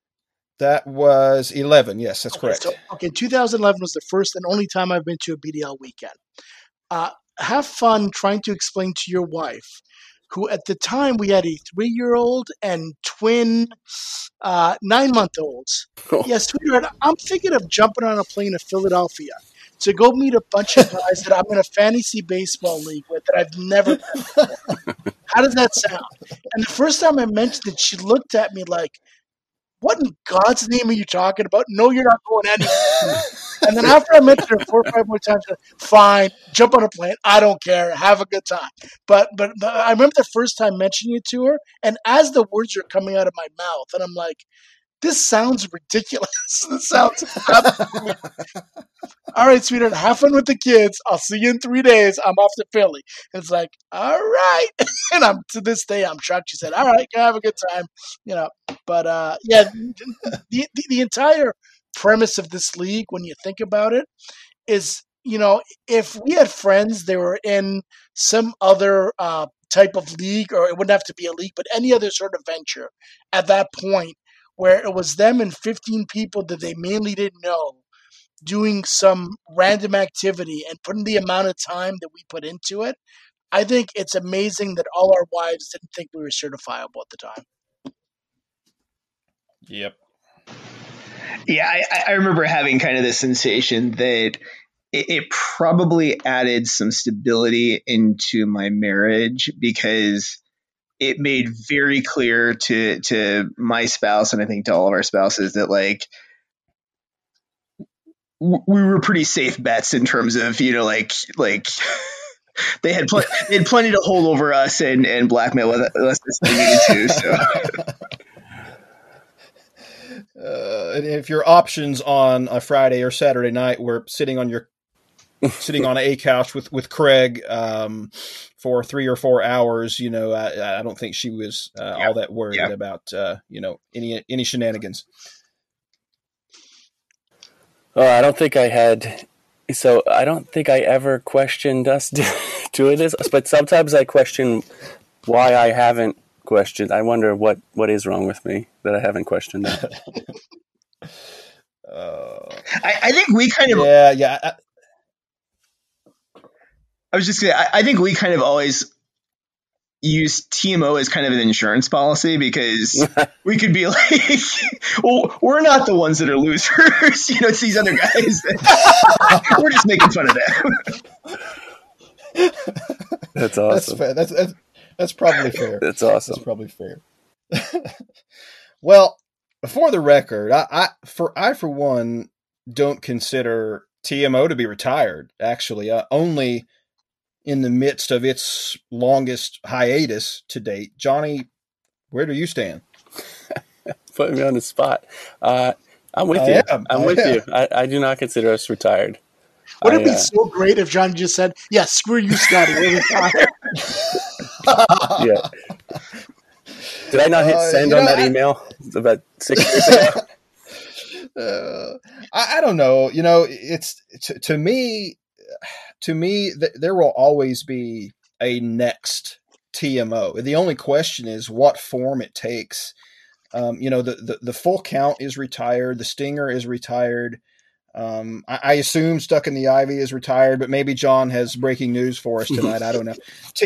11. Yes, that's correct. So, 2011 was the first and only time I've been to a BDL Weekend. Have fun trying to explain to your wife, who at the time we had a 3-year-old and twin 9-month-olds. Oh. Yes, sweetheart, I'm thinking of jumping on a plane to Philadelphia to go meet a bunch of guys that I'm in a fantasy baseball league with that I've never met before. How does that sound? And the first time I mentioned it, she looked at me like, what in God's name are you talking about? No, you're not going anywhere. And then after I mentioned her 4 or 5 more times, fine, jump on a plane. I don't care. Have a good time. But I remember the first time mentioning it to her, and as the words are coming out of my mouth, and I'm like, this sounds ridiculous. This sounds absolutely. All right, sweetheart, have fun with the kids. I'll see you in 3 days. I'm off to Philly. And it's like, all right. And to this day, I'm shocked. She said, all right, have a good time. But yeah, the entire premise of this league, when you think about it, is, if we had friends that were in some other type of league, or it wouldn't have to be a league, but any other sort of venture at that point, where it was them and 15 people that they mainly didn't know doing some random activity and putting the amount of time that we put into it, I think it's amazing that all our wives didn't think we were certifiable at the time. Yep. Yeah, I remember having kind of the sensation that it probably added some stability into my marriage, because it made very clear to my spouse, and I think to all of our spouses, that like we were pretty safe bets in terms of, like they had plenty to hold over us and blackmail us if they needed to. So. And if your options on a Friday or Saturday night were sitting on a couch with Craig for 3 or 4 hours, I don't think she was all that worried about any shenanigans. I don't think I had. So I don't think I ever questioned us doing this, but sometimes I question why I haven't questioned. I wonder what is wrong with me that I haven't questioned that. I think we kind of. Yeah. I was just saying, I think we kind of always use TMO as kind of an insurance policy, because we could be like, well, we're not the ones that are losers. It's these other guys. We're just making fun of them. That's awesome. That's fair. That's probably fair. That's awesome. That's probably fair. Well, for the record, I for one don't consider TMO to be retired. Actually, only in the midst of its longest hiatus to date. Johnny, where do you stand? Put me on the spot. I'm with you. I'm with you. I do not consider us retired. Would it be so great if John just said, "Yeah, screw you, Scotty, we're retired." Yeah. Did I not hit send on that email about 6 years ago? I don't know. You know, it's to me, there will always be a next TMO. The only question is what form it takes. You know, the full count is retired. The Stinger is retired. I assume Stuck in the Ivy is retired, but maybe John has breaking news for us tonight. I don't know.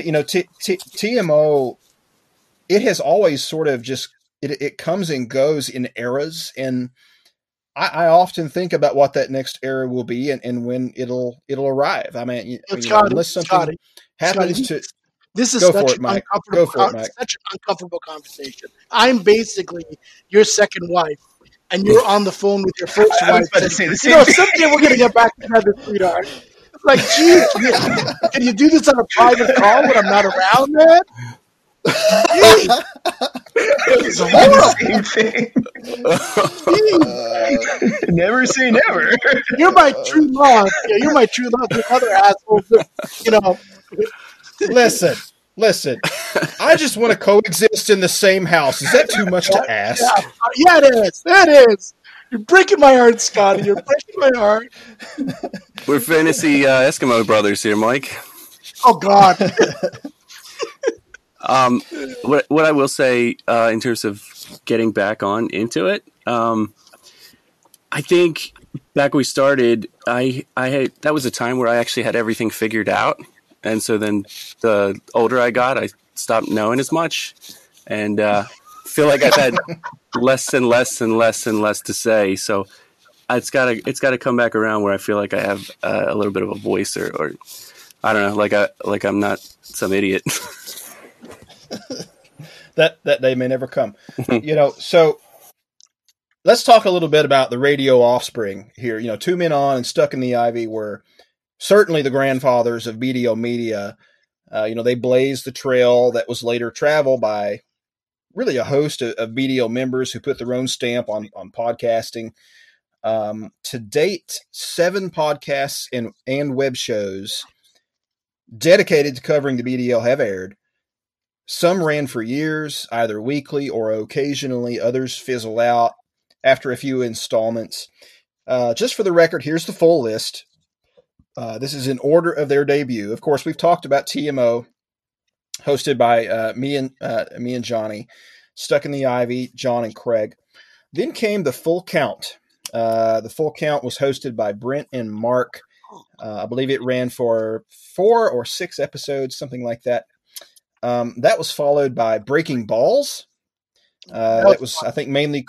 TMO, it has always sort of just, it comes and goes in eras. And I often think about what that next era will be and when it'll arrive. I mean, unless something happens to... This is such an uncomfortable conversation. I'm basically your second wife, and you're on the phone with your first wife. I was about to say the same thing. Someday we're going to get back together, sweetheart. Like, geez, can you do this on a private call when I'm not around, man? It's the same thing. Never say never. You're my true love. Yeah, you're my true love. The other assholes, you know... Listen. I just want to coexist in the same house. Is that too much to ask? Yeah, it is. You're breaking my heart, Scotty. You're breaking my heart. We're fantasy Eskimo brothers here, Mike. Oh, God. What I will say in terms of getting back on into it, I think back when we started, I had, that was a time where I actually had everything figured out. And so then the older I got, I stopped knowing as much and feel like I've had less and less to say. So it's got to come back around where I feel like I have a little bit of a voice or I don't know, like I'm not some idiot. that day may never come. You know, so let's talk a little bit about the radio offspring here. You know, Two Men On and Stuck in the Ivy were certainly the grandfathers of BDO media. You know, they blazed the trail that was later traveled by really a host of BDO members who put their own stamp on podcasting. To date, 7 podcasts and web shows dedicated to covering the BDL have aired. Some ran for years, either weekly or occasionally. Others fizzle out after a few installments. Just for the record, here's the full list. This is in order of their debut. Of course, we've talked about TMO, hosted by me and Johnny. Stuck in the Ivy, John and Craig. Then came The Full Count. The Full Count was hosted by Brent and Mark. I believe it ran for 4 or 6 episodes, something like that. That was followed by Breaking Balls. That was I think, mainly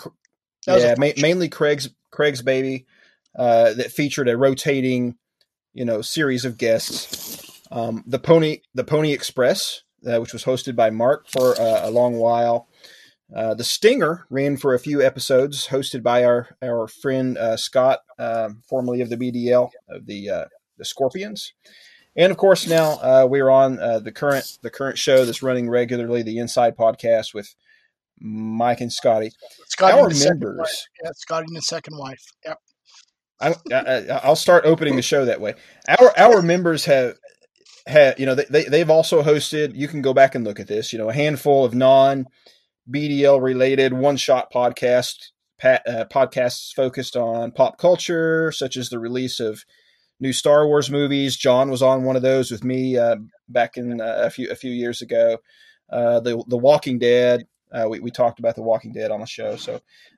Craig's baby. That featured a rotating, series of guests. The Pony Express, which was hosted by Mark for a long while. The Stinger ran for a few episodes, hosted by our friend Scott, formerly of the BDL of the Scorpions. And of course, now we're on the current show that's running regularly, the Inside Podcast with Mike and Scotty. Our members, Scotty and his second wife. Yep. I'll start opening the show that way. Our members have they've also hosted. You can go back and look at this. A handful of non-BDL related one-shot podcasts focused on pop culture, such as the release of new Star Wars movies. John was on one of those with me back in a few years ago. The Walking Dead. We talked about The Walking Dead on the show. So,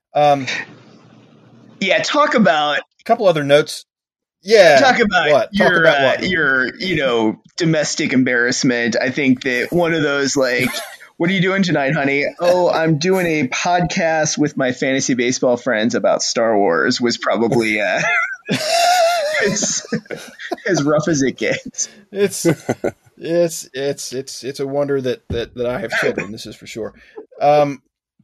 talk about a couple other notes. Yeah, talk about what? Your domestic embarrassment. I think that one of those, like, what are you doing tonight, honey? Oh, I'm doing a podcast with my fantasy baseball friends about Star Wars, was probably as rough as it gets. It's a wonder that I have children. This is for sure. I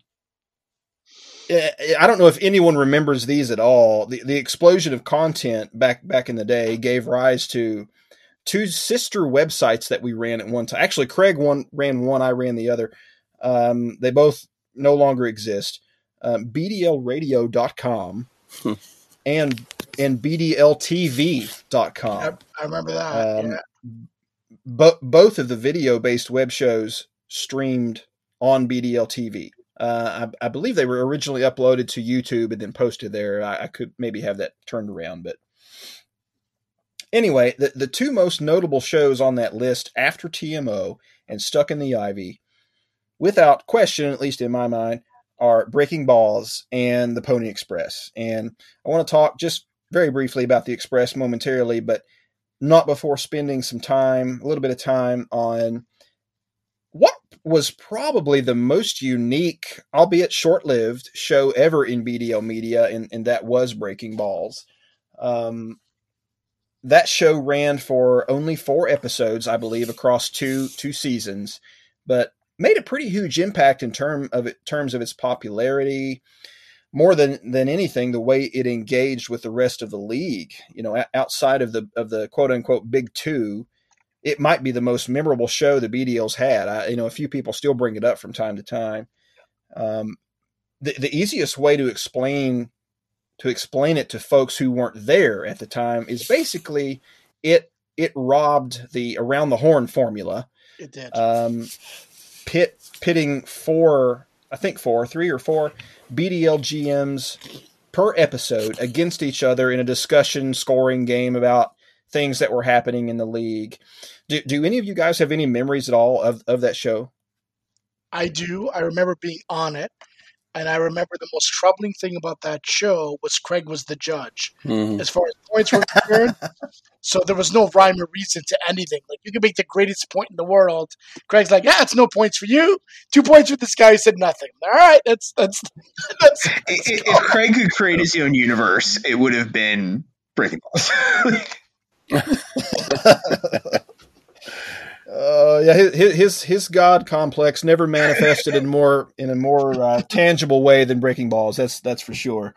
don't know if anyone remembers these at all. The explosion of content back in the day gave rise to 2 sister websites that we ran at one time. Actually, Craig ran one, I ran the other. They both no longer exist. BDLradio.com and BDLTV.com. Yep, I remember that. Both of the video-based web shows streamed on BDL TV. I believe they were originally uploaded to YouTube and then posted there. I could maybe have that turned around, but anyway, the two most notable shows on that list after TMO and Stuck in the Ivy, without question, at least in my mind, are Breaking Balls and the Pony Express. And I want to talk just very briefly about the Express momentarily, but not before spending a little bit of time on what was probably the most unique, albeit short-lived, show ever in BDL media, and that was Breaking Balls. That show ran for only 4 episodes, I believe, across two seasons, but made a pretty huge impact in terms of its popularity. More than anything, the way it engaged with the rest of the league, outside of the quote unquote big two, it might be the most memorable show the BDL's had. A few people still bring it up from time to time. The easiest way to explain it to folks who weren't there at the time is basically it robbed the Around the Horn formula. It did. Pitting 3 or 4 BDL GMs per episode against each other in a discussion scoring game about things that were happening in the league. Do any of you guys have any memories at all of that show? I do. I remember being on it, and I remember the most troubling thing about that show was Craig was the judge. Mm-hmm. As far as points were concerned, so there was no rhyme or reason to anything. Like, you could make the greatest point in the world. Craig's like, it's no points for you. 2 points for this guy who said nothing. All right, that's if Craig could create his own universe, it would have been Breaking Balls. His God complex never manifested in a more tangible way than Breaking Balls. That's for sure.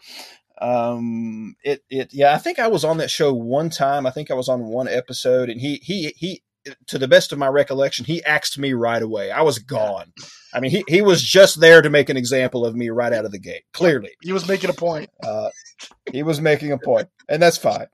I think I was on that show one time. I think I was on one episode, and he to the best of my recollection, he axed me right away. I was gone. I mean, he was just there to make an example of me right out of the gate. Clearly, he was making a point. He was making a point, and that's fine.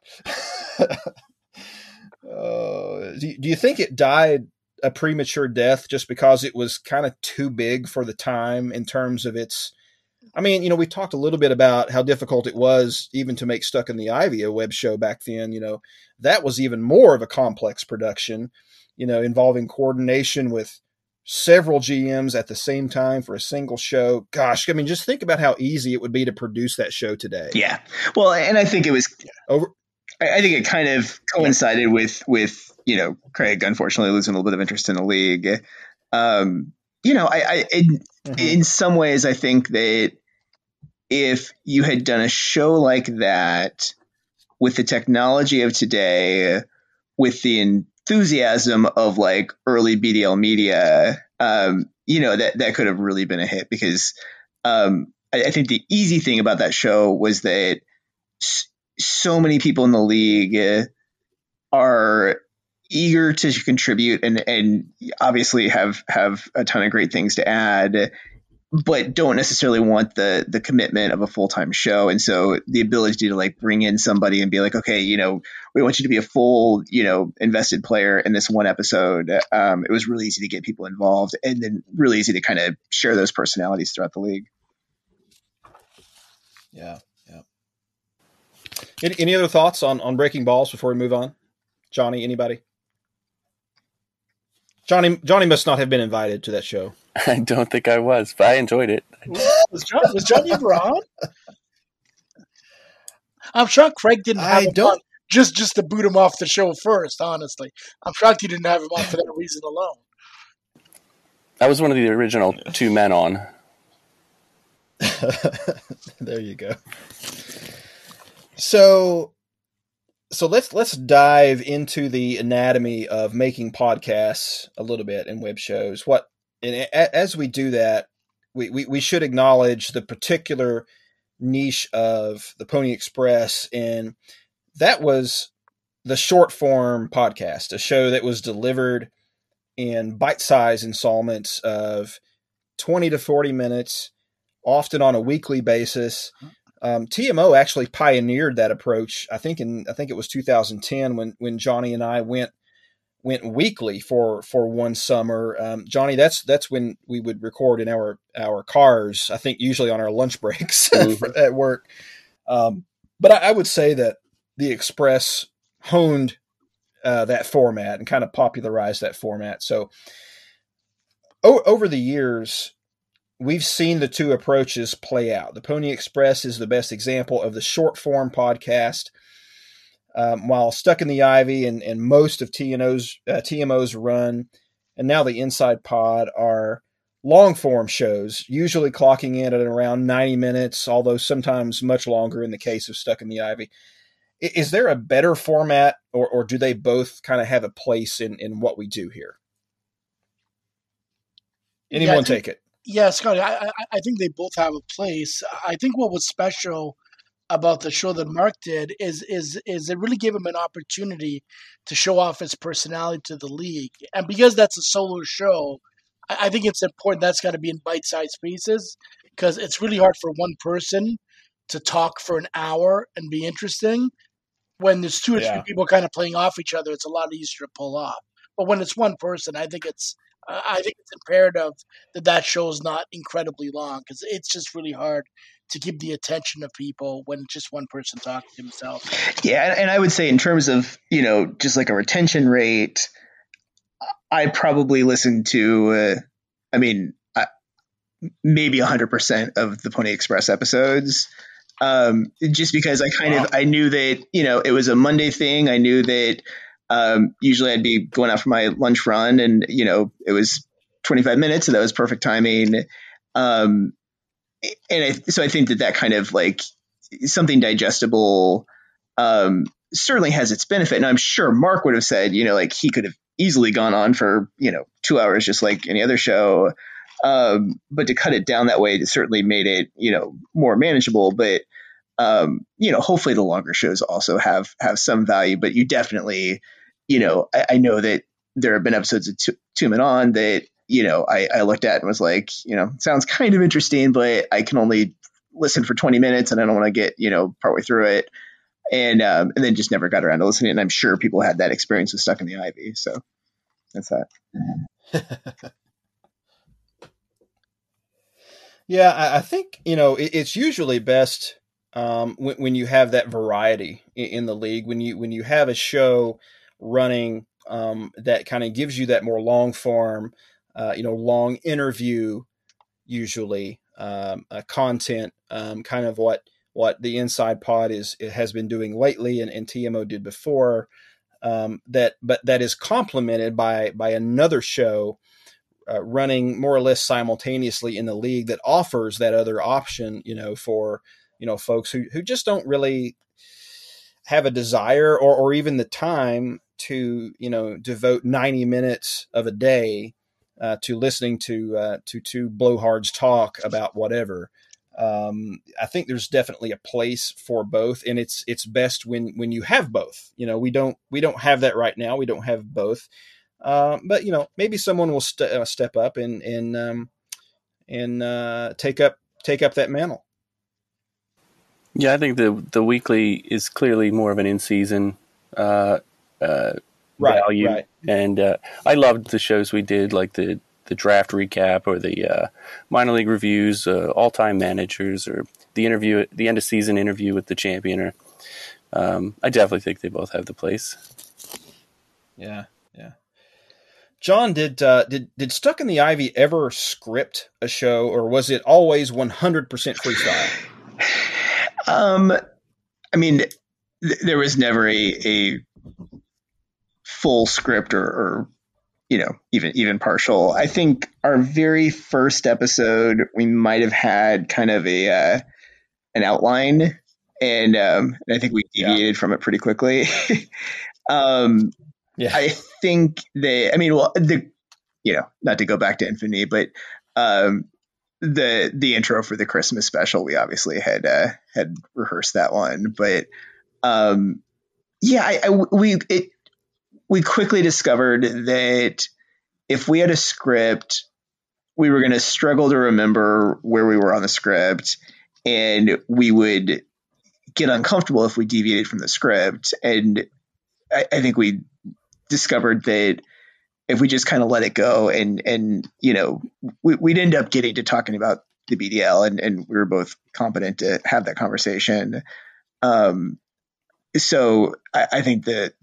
Do you think it died a premature death just because it was kind of too big for the time in terms of its? I mean, we talked a little bit about how difficult it was even to make Stuck in the Ivy a web show back then. That was even more of a complex production, involving coordination with several GMs at the same time for a single show. Gosh, I mean, just think about how easy it would be to produce that show today. Yeah. Well, and I think it was I think it kind of coincided with Craig unfortunately losing a little bit of interest in the league. In some ways, I think that if you had done a show like that with the technology of today, with the enthusiasm of like early BDL media, that could have really been a hit, because I think the easy thing about that show was that so many people in the league are eager to contribute and obviously have a ton of great things to add, but don't necessarily want the commitment of a full-time show. And so the ability to like bring in somebody and be like, okay, we want you to be a full, invested player in this one episode. It was really easy to get people involved, and then really easy to kind of share those personalities throughout the league. Yeah. Any other thoughts on Breaking Balls before we move on? Johnny, anybody? Johnny must not have been invited to that show. I don't think I was, but I enjoyed it. Was Johnny ever on? I'm shocked Craig didn't have him on just to boot him off the show first, honestly. I'm shocked he didn't have him on for that reason alone. I was one of the original 2 men on. There you go. So let's dive into the anatomy of making podcasts a little bit and web shows. As we do that, we should acknowledge the particular niche of the Pony Express, and that was the short form podcast, a show that was delivered in bite-sized installments of 20 to 40 minutes, often on a weekly basis. TMO actually pioneered that approach. I think it was 2010 when Johnny and I went weekly for one summer. Johnny, that's when we would record in our cars. I think usually on our lunch breaks at work. But I would say that the Express honed that format and kind of popularized that format. So over the years, we've seen the two approaches play out. The Pony Express is the best example of the short form podcast, while Stuck in the Ivy and most of TMO's run, and now the Inside Pod are long form shows, usually clocking in at around 90 minutes, although sometimes much longer in the case of Stuck in the Ivy. Is there a better format, or do they both kind of have a place in what we do here? Anyone take it? Yeah, Scotty, I think they both have a place. I think what was special about the show that Mark did is it really gave him an opportunity to show off his personality to the league. And because that's a solo show, I think it's important that's got to be in bite-sized pieces, because it's really hard for one person to talk for an hour and be interesting. When there's two or three people kind of playing off each other, it's a lot easier to pull off. But when it's one person, I think it's imperative that show is not incredibly long, because it's just really hard to keep the attention of people when just one person talking to himself. Yeah, and I would say in terms of, just like a retention rate, I probably listen to, maybe 100% of the Pony Express episodes. Just because I knew that, it was a Monday thing. I knew that usually I'd be going out for my lunch run, and, it was 25 minutes, so that was perfect timing. So I think that kind of like something digestible certainly has its benefit. And I'm sure Mark would have said, like he could have easily gone on for, 2 hours, just like any other show. But to cut it down that way, it certainly made it, more manageable. But, hopefully the longer shows also have some value. But you definitely, I know that there have been episodes of Two Men On that, I looked at and was like, sounds kind of interesting, but I can only listen for 20 minutes and I don't want to get, partway through it. And then just never got around to listening. And I'm sure people had that experience with Stuck in the Ivy. So that's that. Yeah, I think, it's usually best when you have that variety in the league, when you have a show running that kind of gives you that more long form, long interview, usually content, kind of what the Inside Pod has been doing lately, and TMO did before, but that is complemented by another show running more or less simultaneously in the league that offers that other option, for folks who just don't really have a desire or even the time to devote 90 minutes of a day to listening to two blowhards talk about whatever. I think there's definitely a place for both, and it's best when you have both. We don't have that right now. We don't have both, but maybe someone will step up and take up that mantle. Yeah, I think the weekly is clearly more of an in-season value, right. And I loved the shows we did, like the draft recap or the minor league reviews, all-time managers, or the end of season interview with the champion. I definitely think they both have the place. Yeah. John, did Stuck in the Ivy ever script a show, or was it always 100% freestyle? There was never a full script or even partial. I think our very first episode, we might have had kind of an outline, and I think we deviated from it pretty quickly. I think not to go back to Infinity, but the intro for the Christmas special, we obviously had rehearsed that one, but we quickly discovered that if we had a script, we were going to struggle to remember where we were on the script, and we would get uncomfortable if we deviated from the script. And I think we discovered that if we just kind of let it go and we'd end up getting to talking about the BDL, and we were both competent to have that conversation. So I think the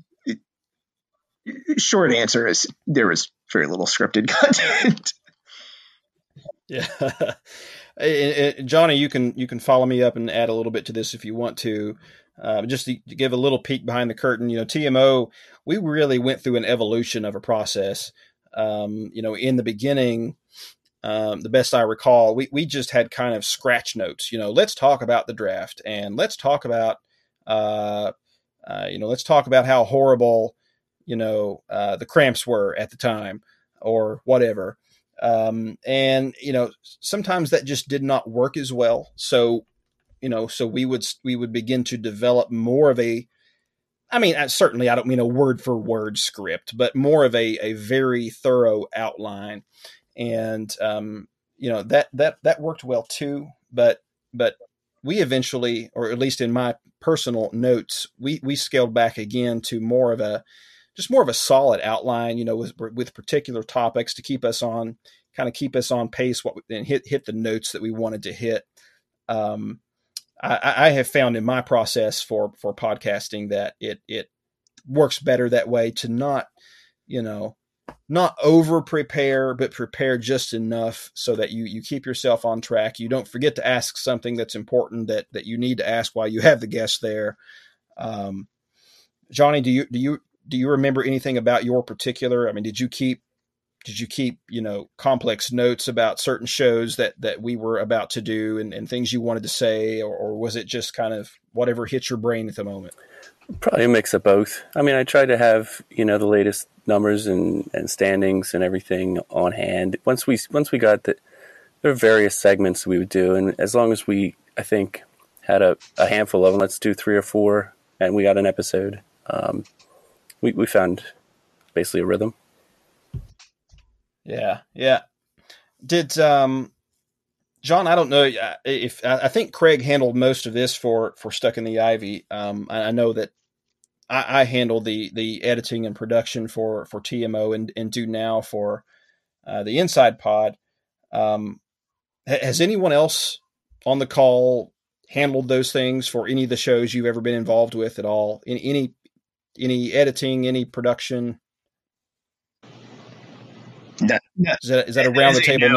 short answer is there was very little scripted content. Yeah. Johnny, you can follow me up and add a little bit to this if you want to. Just to give a little peek behind the curtain, TMO, we really went through an evolution of a process. In the beginning, the best I recall, we just had kind of scratch notes. Let's talk about the draft, and let's talk about how horrible the Cramps were at the time, or whatever. Sometimes that just did not work as well. So we would begin to develop more of certainly I don't mean a word for word script, but more of a very thorough outline. And, that worked well too, but we eventually, or at least in my personal notes, we scaled back again to more of a solid outline, with particular topics to keep us on pace, and hit the notes that we wanted to hit. I have found in my process for podcasting that it works better that way, to not over prepare, but prepare just enough so that you keep yourself on track. You don't forget to ask something that's important that you need to ask while you have the guest there. Johnny, do you remember anything about your particular? Did you keep complex notes about certain shows that we were about to do and things you wanted to say, or was it just kind of whatever hit your brain at the moment? Probably a mix of both. I tried to have, the latest numbers and standings and everything on hand. Once we got there were various segments we would do. And as long as we, I think, had a handful of them, let's do 3 or 4, and we got an episode. We found basically a rhythm. Yeah. Did, John, I don't know if I think Craig handled most of this for Stuck in the Ivy. I know that I handle the editing and production for TMO and do now for the Inside Pod. Has anyone else on the call handled those things for any of the shows you've ever been involved with at all? Any editing, any production? No. Is that around the table?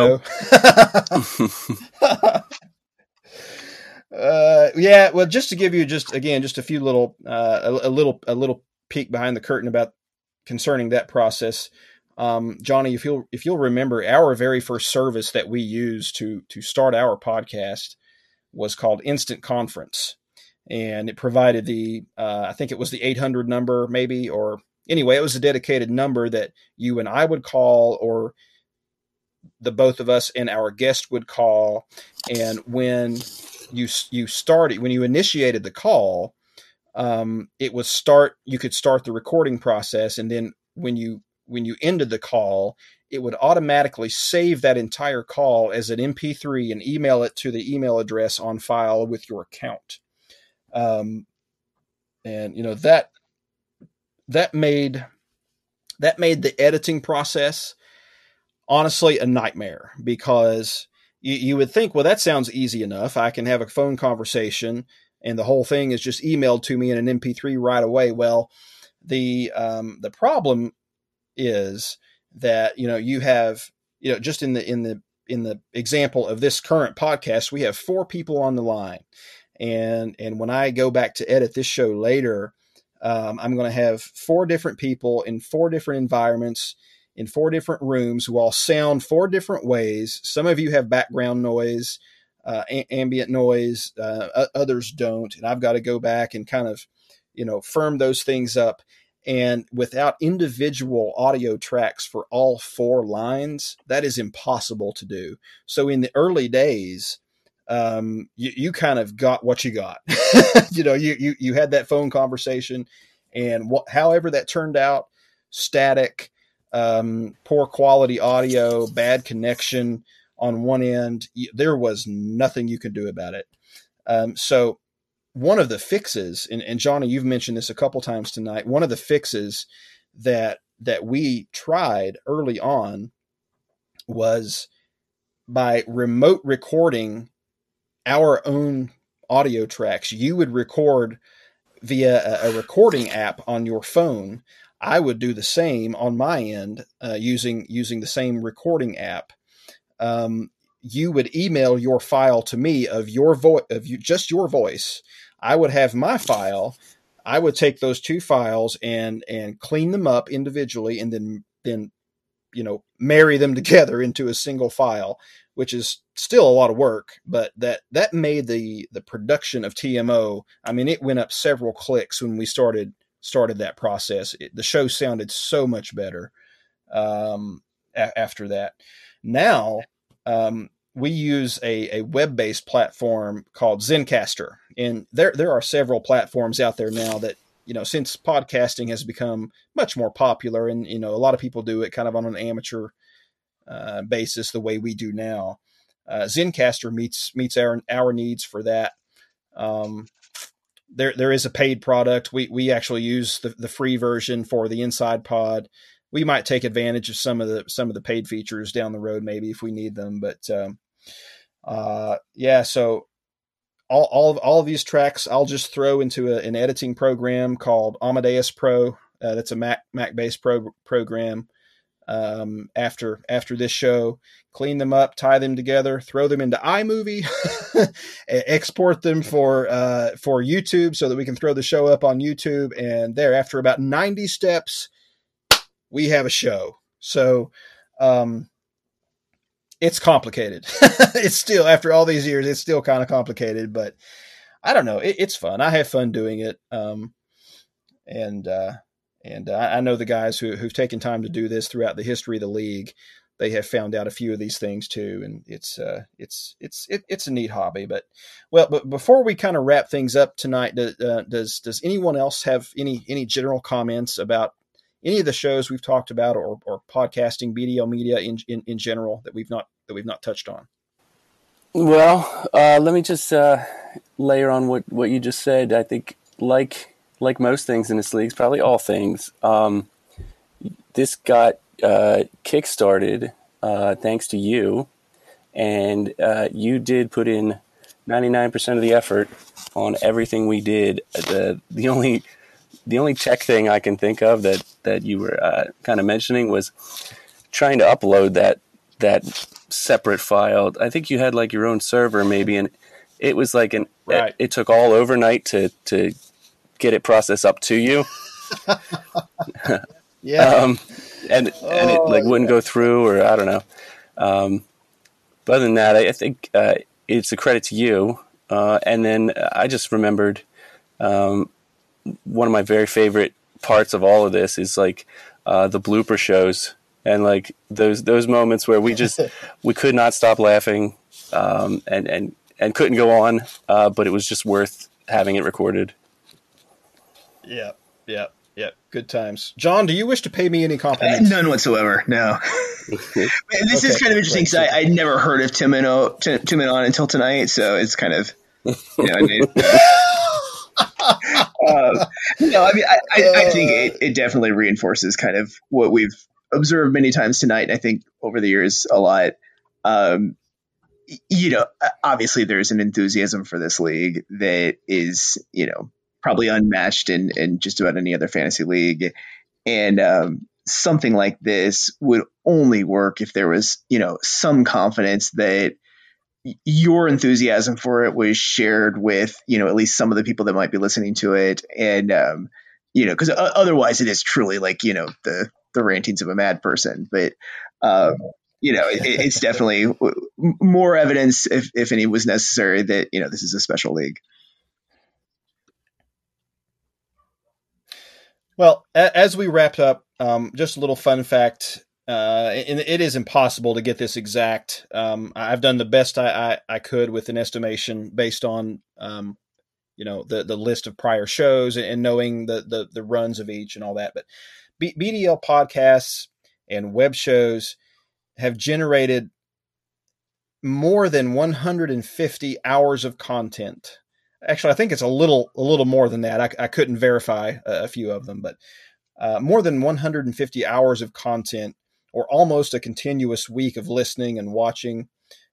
No. Yeah. Well, just to give you just a few little, a little peek behind the curtain concerning that process. Johnny, if you'll remember, our very first service that we used to start our podcast was called Instant Conference, and it provided I think it was the 800 number maybe, or anyway, it was a dedicated number that you and I would call, or the both of us and our guest would call. And when you initiated the call, you could start the recording process. And then when you ended the call, it would automatically save that entire call as an MP3 and email it to the email address on file with your account. And that made the editing process honestly a nightmare, because you would think, well, that sounds easy enough. I can have a phone conversation and the whole thing is just emailed to me in an MP3 right away. Well, the problem is that, you have, just in the example of this current podcast, we have 4 people on the line. And when I go back to edit this show later, I'm going to have 4 different people in 4 different environments, in 4 different rooms, who all sound 4 different ways. Some of you have background noise, ambient noise, others don't. And I've got to go back and kind of, firm those things up. And without individual audio tracks for all 4 lines, that is impossible to do. So in the early days, you kind of got what you got. You had that phone conversation, and however that turned out, static, poor quality audio, bad connection, on one end, there was nothing you could do about it. So one of the fixes, and Johnny, you've mentioned this a couple times tonight, one of the fixes that we tried early on was by remote recording our own audio tracks. You would record via a recording app on your phone. I would do the same on my end using the same recording app. You would email your file to me of your just your voice. I would have my file. I would take those two files and clean them up individually, and then marry them together into a single file, which is still a lot of work, but that made the production of TMO. I mean, it went up several clicks when we started that process. The show sounded so much better after that. Now we use a web-based platform called Zencastr, and there are several platforms out there now that, since podcasting has become much more popular, and a lot of people do it kind of on an amateur basis the way we do now. Zencastr meets our needs for that. There is a paid product. We actually use the free version for the Inside Pod. We might take advantage of some of the paid features down the road, maybe if we need them. But so all of these tracks I'll just throw into an editing program called Amadeus Pro. That's a Mac-based program. After this show, clean them up, tie them together, throw them into iMovie, export them for YouTube so that we can throw the show up on YouTube. And after about 90 steps, we have a show. So, it's complicated. It's still, after all these years, it's still kind of complicated, but I don't know. It's fun. I have fun doing it. And I know the guys who've taken time to do this throughout the history of the league. They have found out a few of these things too, and it's a neat hobby. But before we kind of wrap things up tonight, does anyone else have any general comments about any of the shows we've talked about, or podcasting, BDL media in general that we've not touched on? Well, let me just layer on what you just said. I think like most things in this league, it's probably all things, this got kickstarted thanks to you, and you did put in 99% of the effort on everything we did. The only tech thing I can think of that you were kind of mentioning was trying to upload that separate file. I think you had like your own server maybe, and it was like right. It took all overnight to get it processed up to you. Yeah. And it like wouldn't go through, or I don't know. But other than that, I think it's a credit to you. And then I just remembered one of my very favorite parts of all of this is like the blooper shows, and like those moments where we could not stop laughing and couldn't go on, but it was just worth having it recorded. Yeah. Good times. John, do you wish to pay me any compliments? None whatsoever. No. This is kind of interesting because I'd never heard of Tim and On until tonight, so it's kind of I think it definitely reinforces kind of what we've observed many times tonight, and I think over the years a lot. Obviously there's an enthusiasm for this league that is, probably unmatched in just about any other fantasy league. And something like this would only work if there was, some confidence that your enthusiasm for it was shared with, at least some of the people that might be listening to it. And, because otherwise it is truly like, the rantings of a mad person. But, it's definitely more evidence, if any was necessary, that, this is a special league. Well, as we wrapped up, just a little fun fact. And it is impossible to get this exact. I've done the best I could with an estimation based on, the list of prior shows and knowing the runs of each and all that. But BDL podcasts and web shows have generated more than 150 hours of content. Actually, I think it's a little more than that. I couldn't verify a few of them, but more than 150 hours of content, or almost a continuous week of listening and watching.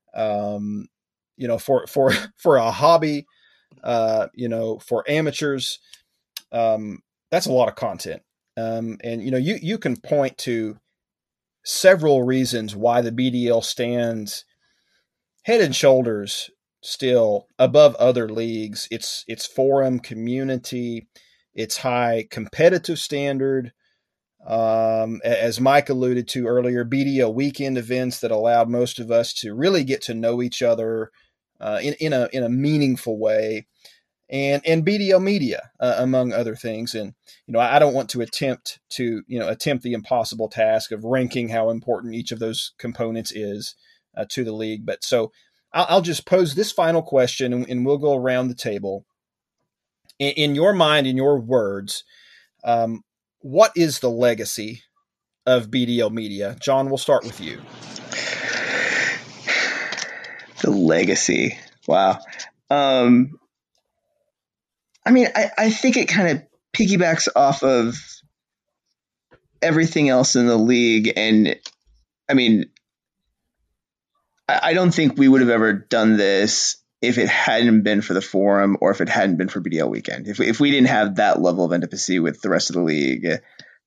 For a hobby, for amateurs, that's a lot of content. And you can point to several reasons why the BDL stands head and shoulders still above other leagues. Its forum community, its high competitive standard, as Mike alluded to earlier, BDL weekend events that allowed most of us to really get to know each other in a meaningful way, and BDL media, among other things. And I don't want to attempt the impossible task of ranking how important each of those components is to the league. But so I'll just pose this final question, and we'll go around the table. In your mind, in your words, what is the legacy of BDL media? John, we'll start with you. The legacy. Wow. I think it kind of piggybacks off of everything else in the league. And I don't think we would have ever done this if it hadn't been for the forum, or if it hadn't been for BDL weekend. If we didn't have that level of intimacy with the rest of the league,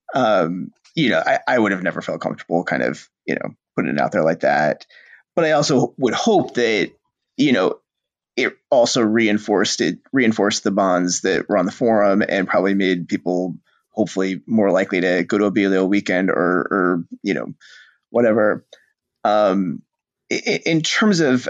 I would have never felt comfortable kind of, putting it out there like that. But I also would hope that, it also reinforced the bonds that were on the forum, and probably made people hopefully more likely to go to a BDL weekend or whatever. In terms of,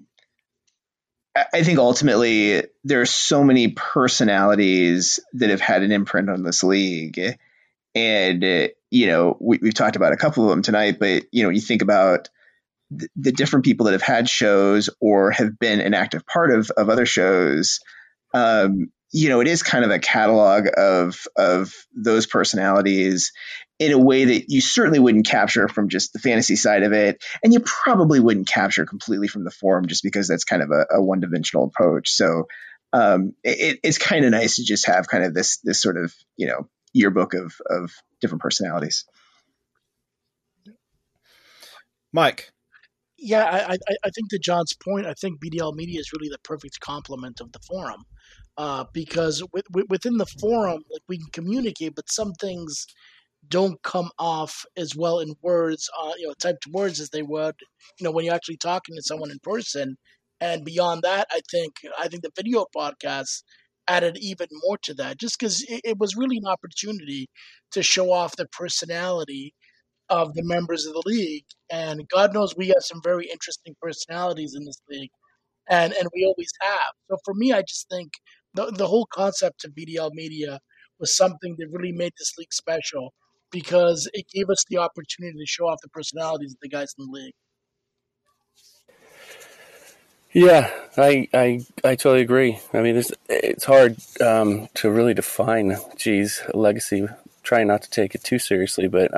I think ultimately there are so many personalities that have had an imprint on this league, and we've talked about a couple of them tonight. But you think about the different people that have had shows or have been an active part of other shows. It is kind of a catalog of those personalities in a way that you certainly wouldn't capture from just the fantasy side of it. And you probably wouldn't capture completely from the forum, just because that's kind of a one-dimensional approach. So it's kind of nice to just have kind of this sort of, yearbook of different personalities. Mike. Yeah, I think to John's point, I think BDL media is really the perfect complement of the forum, because within the forum, like, we can communicate, but some things don't come off as well in words, typed words, as they would, when you're actually talking to someone in person. And beyond that, I think the video podcast added even more to that, just because it was really an opportunity to show off the personality of the members of the league. And God knows we have some very interesting personalities in this league, and we always have. So for me, I just think the whole concept of BDL media was something that really made this league special, because it gave us the opportunity to show off the personalities of the guys in the league. Yeah, I totally agree. It's hard to really define, legacy. Trying not to take it too seriously, but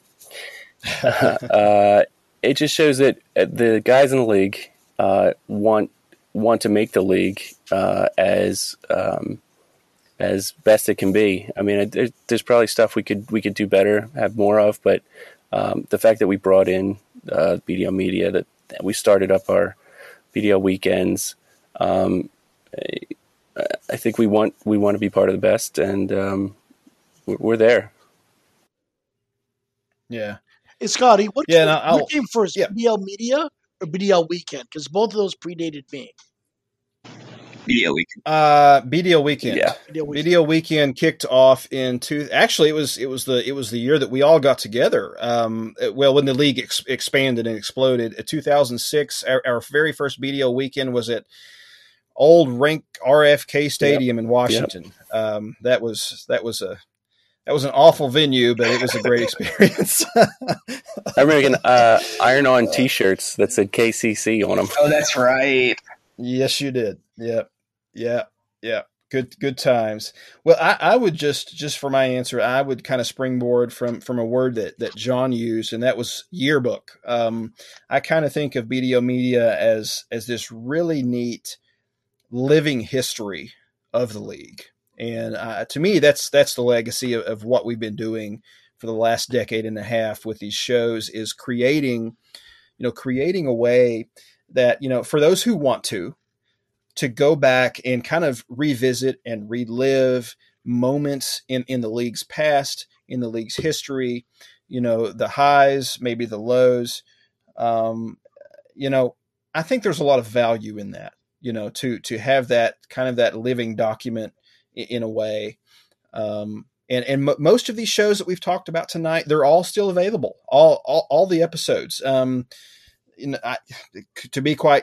it just shows that the guys in the league want to make the league as best it can be. There's probably stuff we could do better, have more of, but the fact that we brought in BDL media, that we started up our BDL weekends, I think we want to be part of the best, and we're there. Yeah. Hey, Scotty, what came first, BDL media or BDL weekend? Because both of those predated me. BDL weekend. BDL weekend. Yeah. BDL weekend kicked off it was the year that we all got together. When the league expanded and exploded. 2006, our very first BDL weekend was at old rink RFK Stadium in Washington. Yep. That was an awful venue, but it was a great experience. I remember getting iron-on T-shirts that said KCC on them. Oh, that's right. Yes, you did. Yeah. Good times. Well, I would just for my answer, I would kind of springboard from a word that John used, and that was yearbook. I kind of think of BDO Media as this really neat living history of the league. And to me, that's the legacy of what we've been doing for the last decade and a half with these shows, is creating a way that, for those who want to go back and kind of revisit and relive moments in the league's past, in the league's history, the highs, maybe the lows. I think there's a lot of value in that, to have that kind of that living document in a way. Most of these shows that we've talked about tonight, they're all still available. All the episodes. To be quite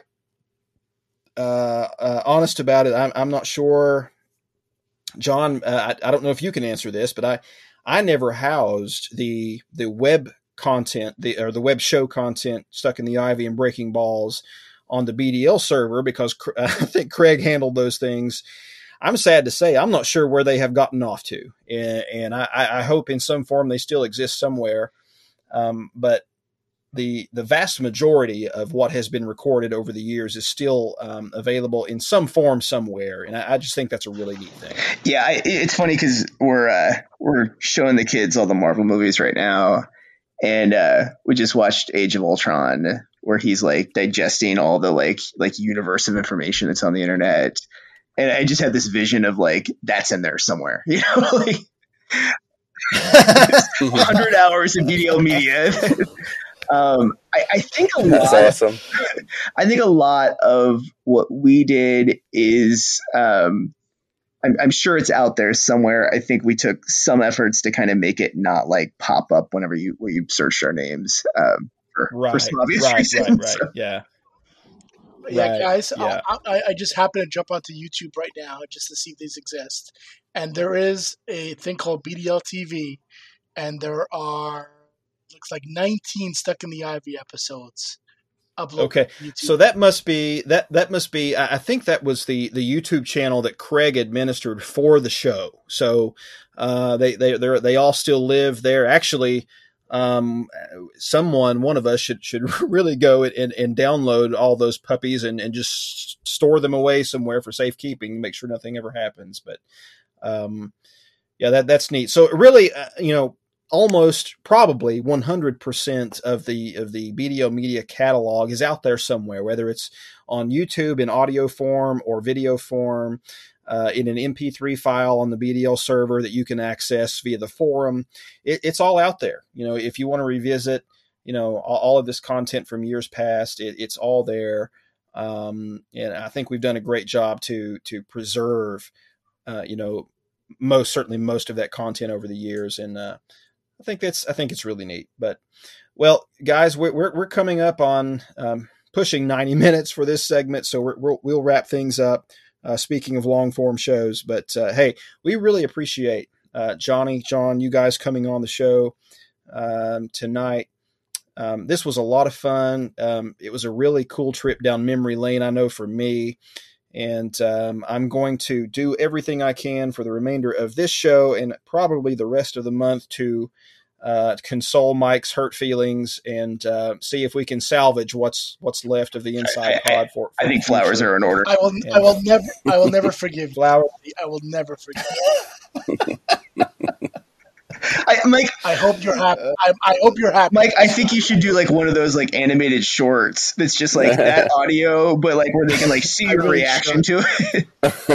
honest about it, I'm not sure, John. I don't know if you can answer this, but I never housed the web content, the web show content, Stuck in the Ivy and Breaking Balls on the BDL server, because I think Craig handled those things. I'm sad to say I'm not sure where they have gotten off to, and I hope in some form they still exist somewhere. But the vast majority of what has been recorded over the years is still available in some form somewhere, and I just think that's a really neat thing. Yeah, it's funny because we're showing the kids all the Marvel movies right now, and we just watched Age of Ultron, where he's like digesting all the like universe of information that's on the internet. And I just had this vision of like, that's in there somewhere, like 100 hours of BDO Media. I think that's awesome. I think a lot of what we did is, I'm sure it's out there somewhere. I think we took some efforts to kind of make it not like pop up whenever you searched our names, for some obvious reasons. Right. Yeah. Yeah, Right, guys, yeah. I just happen to jump onto YouTube right now just to see if these exist. And there is a thing called BDL TV, and there are, looks like 19 Stuck in the Ivy episodes uploaded. Okay, to YouTube. so that must be that must be. I think that was the YouTube channel that Craig administered for the show. So they all still live there. Actually, one of us should really go and download all those puppies and just store them away somewhere for safekeeping, make sure nothing ever happens. But that's neat. So really, almost probably 100% of the BDO Media catalog is out there somewhere, whether it's on YouTube in audio form or video form, in an MP3 file on the BDL server that you can access via the forum. It's all out there. If you want to revisit, all of this content from years past, it's all there. And I think we've done a great job to preserve, most of that content over the years. And I think it's really neat. But, well, guys, we're coming up on pushing 90 minutes for this segment, so we'll wrap things up. Speaking of long form shows, but hey, we really appreciate John, you guys coming on the show tonight. This was a lot of fun. It was a really cool trip down memory lane, I know, for me. And I'm going to do everything I can for the remainder of this show and probably the rest of the month to console Mike's hurt feelings and see if we can salvage what's left of the inside pod. I think flowers are in order. I will never forgive flowers. I will never forgive. Mike, I hope you're happy. I hope you're happy. Mike, I think you should do like one of those like animated shorts that's just like that audio, but like where they can like see your reaction to it.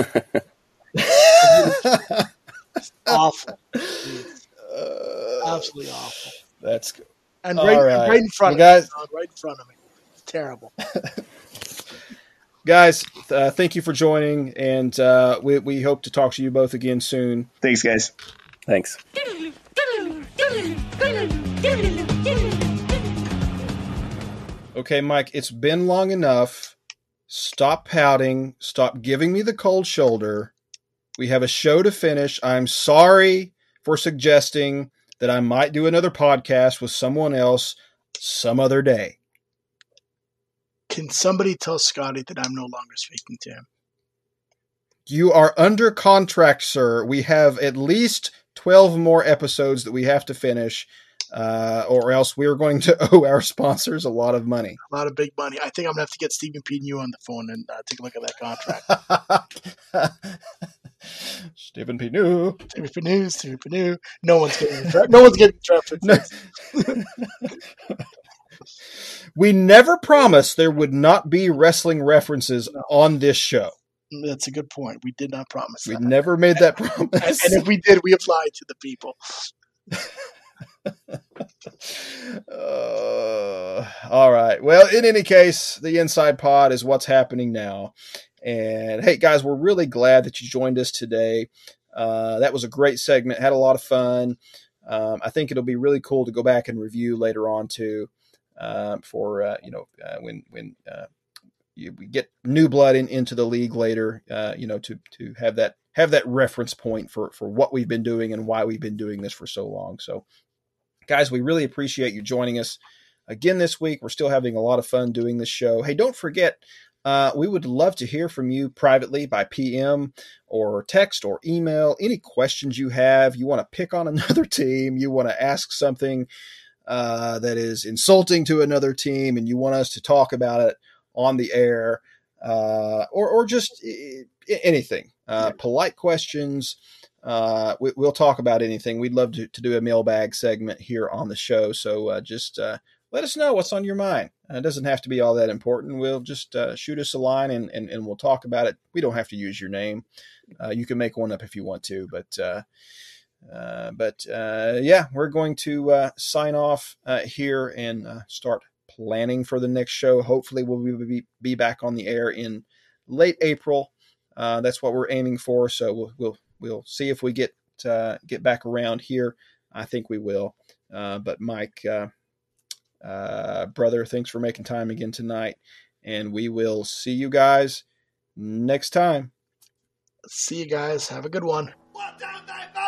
It's awful. Absolutely awful. That's good. And right in front of me. Right in front of me. It's terrible. Guys, thank you for joining, and we hope to talk to you both again soon. Thanks, guys. Thanks. Okay, Mike, it's been long enough. Stop pouting. Stop giving me the cold shoulder. We have a show to finish. I'm sorry for suggesting that I might do another podcast with someone else some other day. Can somebody tell Scotty that I'm no longer speaking to him? You are under contract, sir. We have at least 12 more episodes that we have to finish, or else we're going to owe our sponsors a lot of money. A lot of big money. I think I'm going to have to get Stephen P. New on the phone and take a look at that contract. Stephen P. New. Stephen P. New. No one's getting drafted. No. We never promised there would not be wrestling references on this show. That's a good point. We did not promise that. We never made that promise. And if we did, we applied to the people. All right. Well, in any case, the Inside Pod is what's happening now. And hey, guys, we're really glad that you joined us today. That was a great segment. Had a lot of fun. I think it'll be really cool to go back and review later on too. When we get new blood into the league later, to have that reference point for what we've been doing and why we've been doing this for so long. So, guys, we really appreciate you joining us again this week. We're still having a lot of fun doing this show. Hey, don't forget, we would love to hear from you privately by PM or text or email. Any questions you have, you want to pick on another team, you want to ask something that is insulting to another team, and you want us to talk about it on the air, or just anything, polite questions. We'll talk about anything. We'd love to do a mailbag segment here on the show. So just let us know what's on your mind. It doesn't have to be all that important. We'll just shoot us a line and we'll talk about it. We don't have to use your name. You can make one up if you want to, but yeah, we're going to sign off here and start planning for the next show. Hopefully we'll be back on the air in late April. That's what we're aiming for. So we'll see if we get back around here. I think we will. But Mike, brother, thanks for making time again tonight, and we will see you guys next time. See you guys. Have a good one. 1, 2, 3, 4.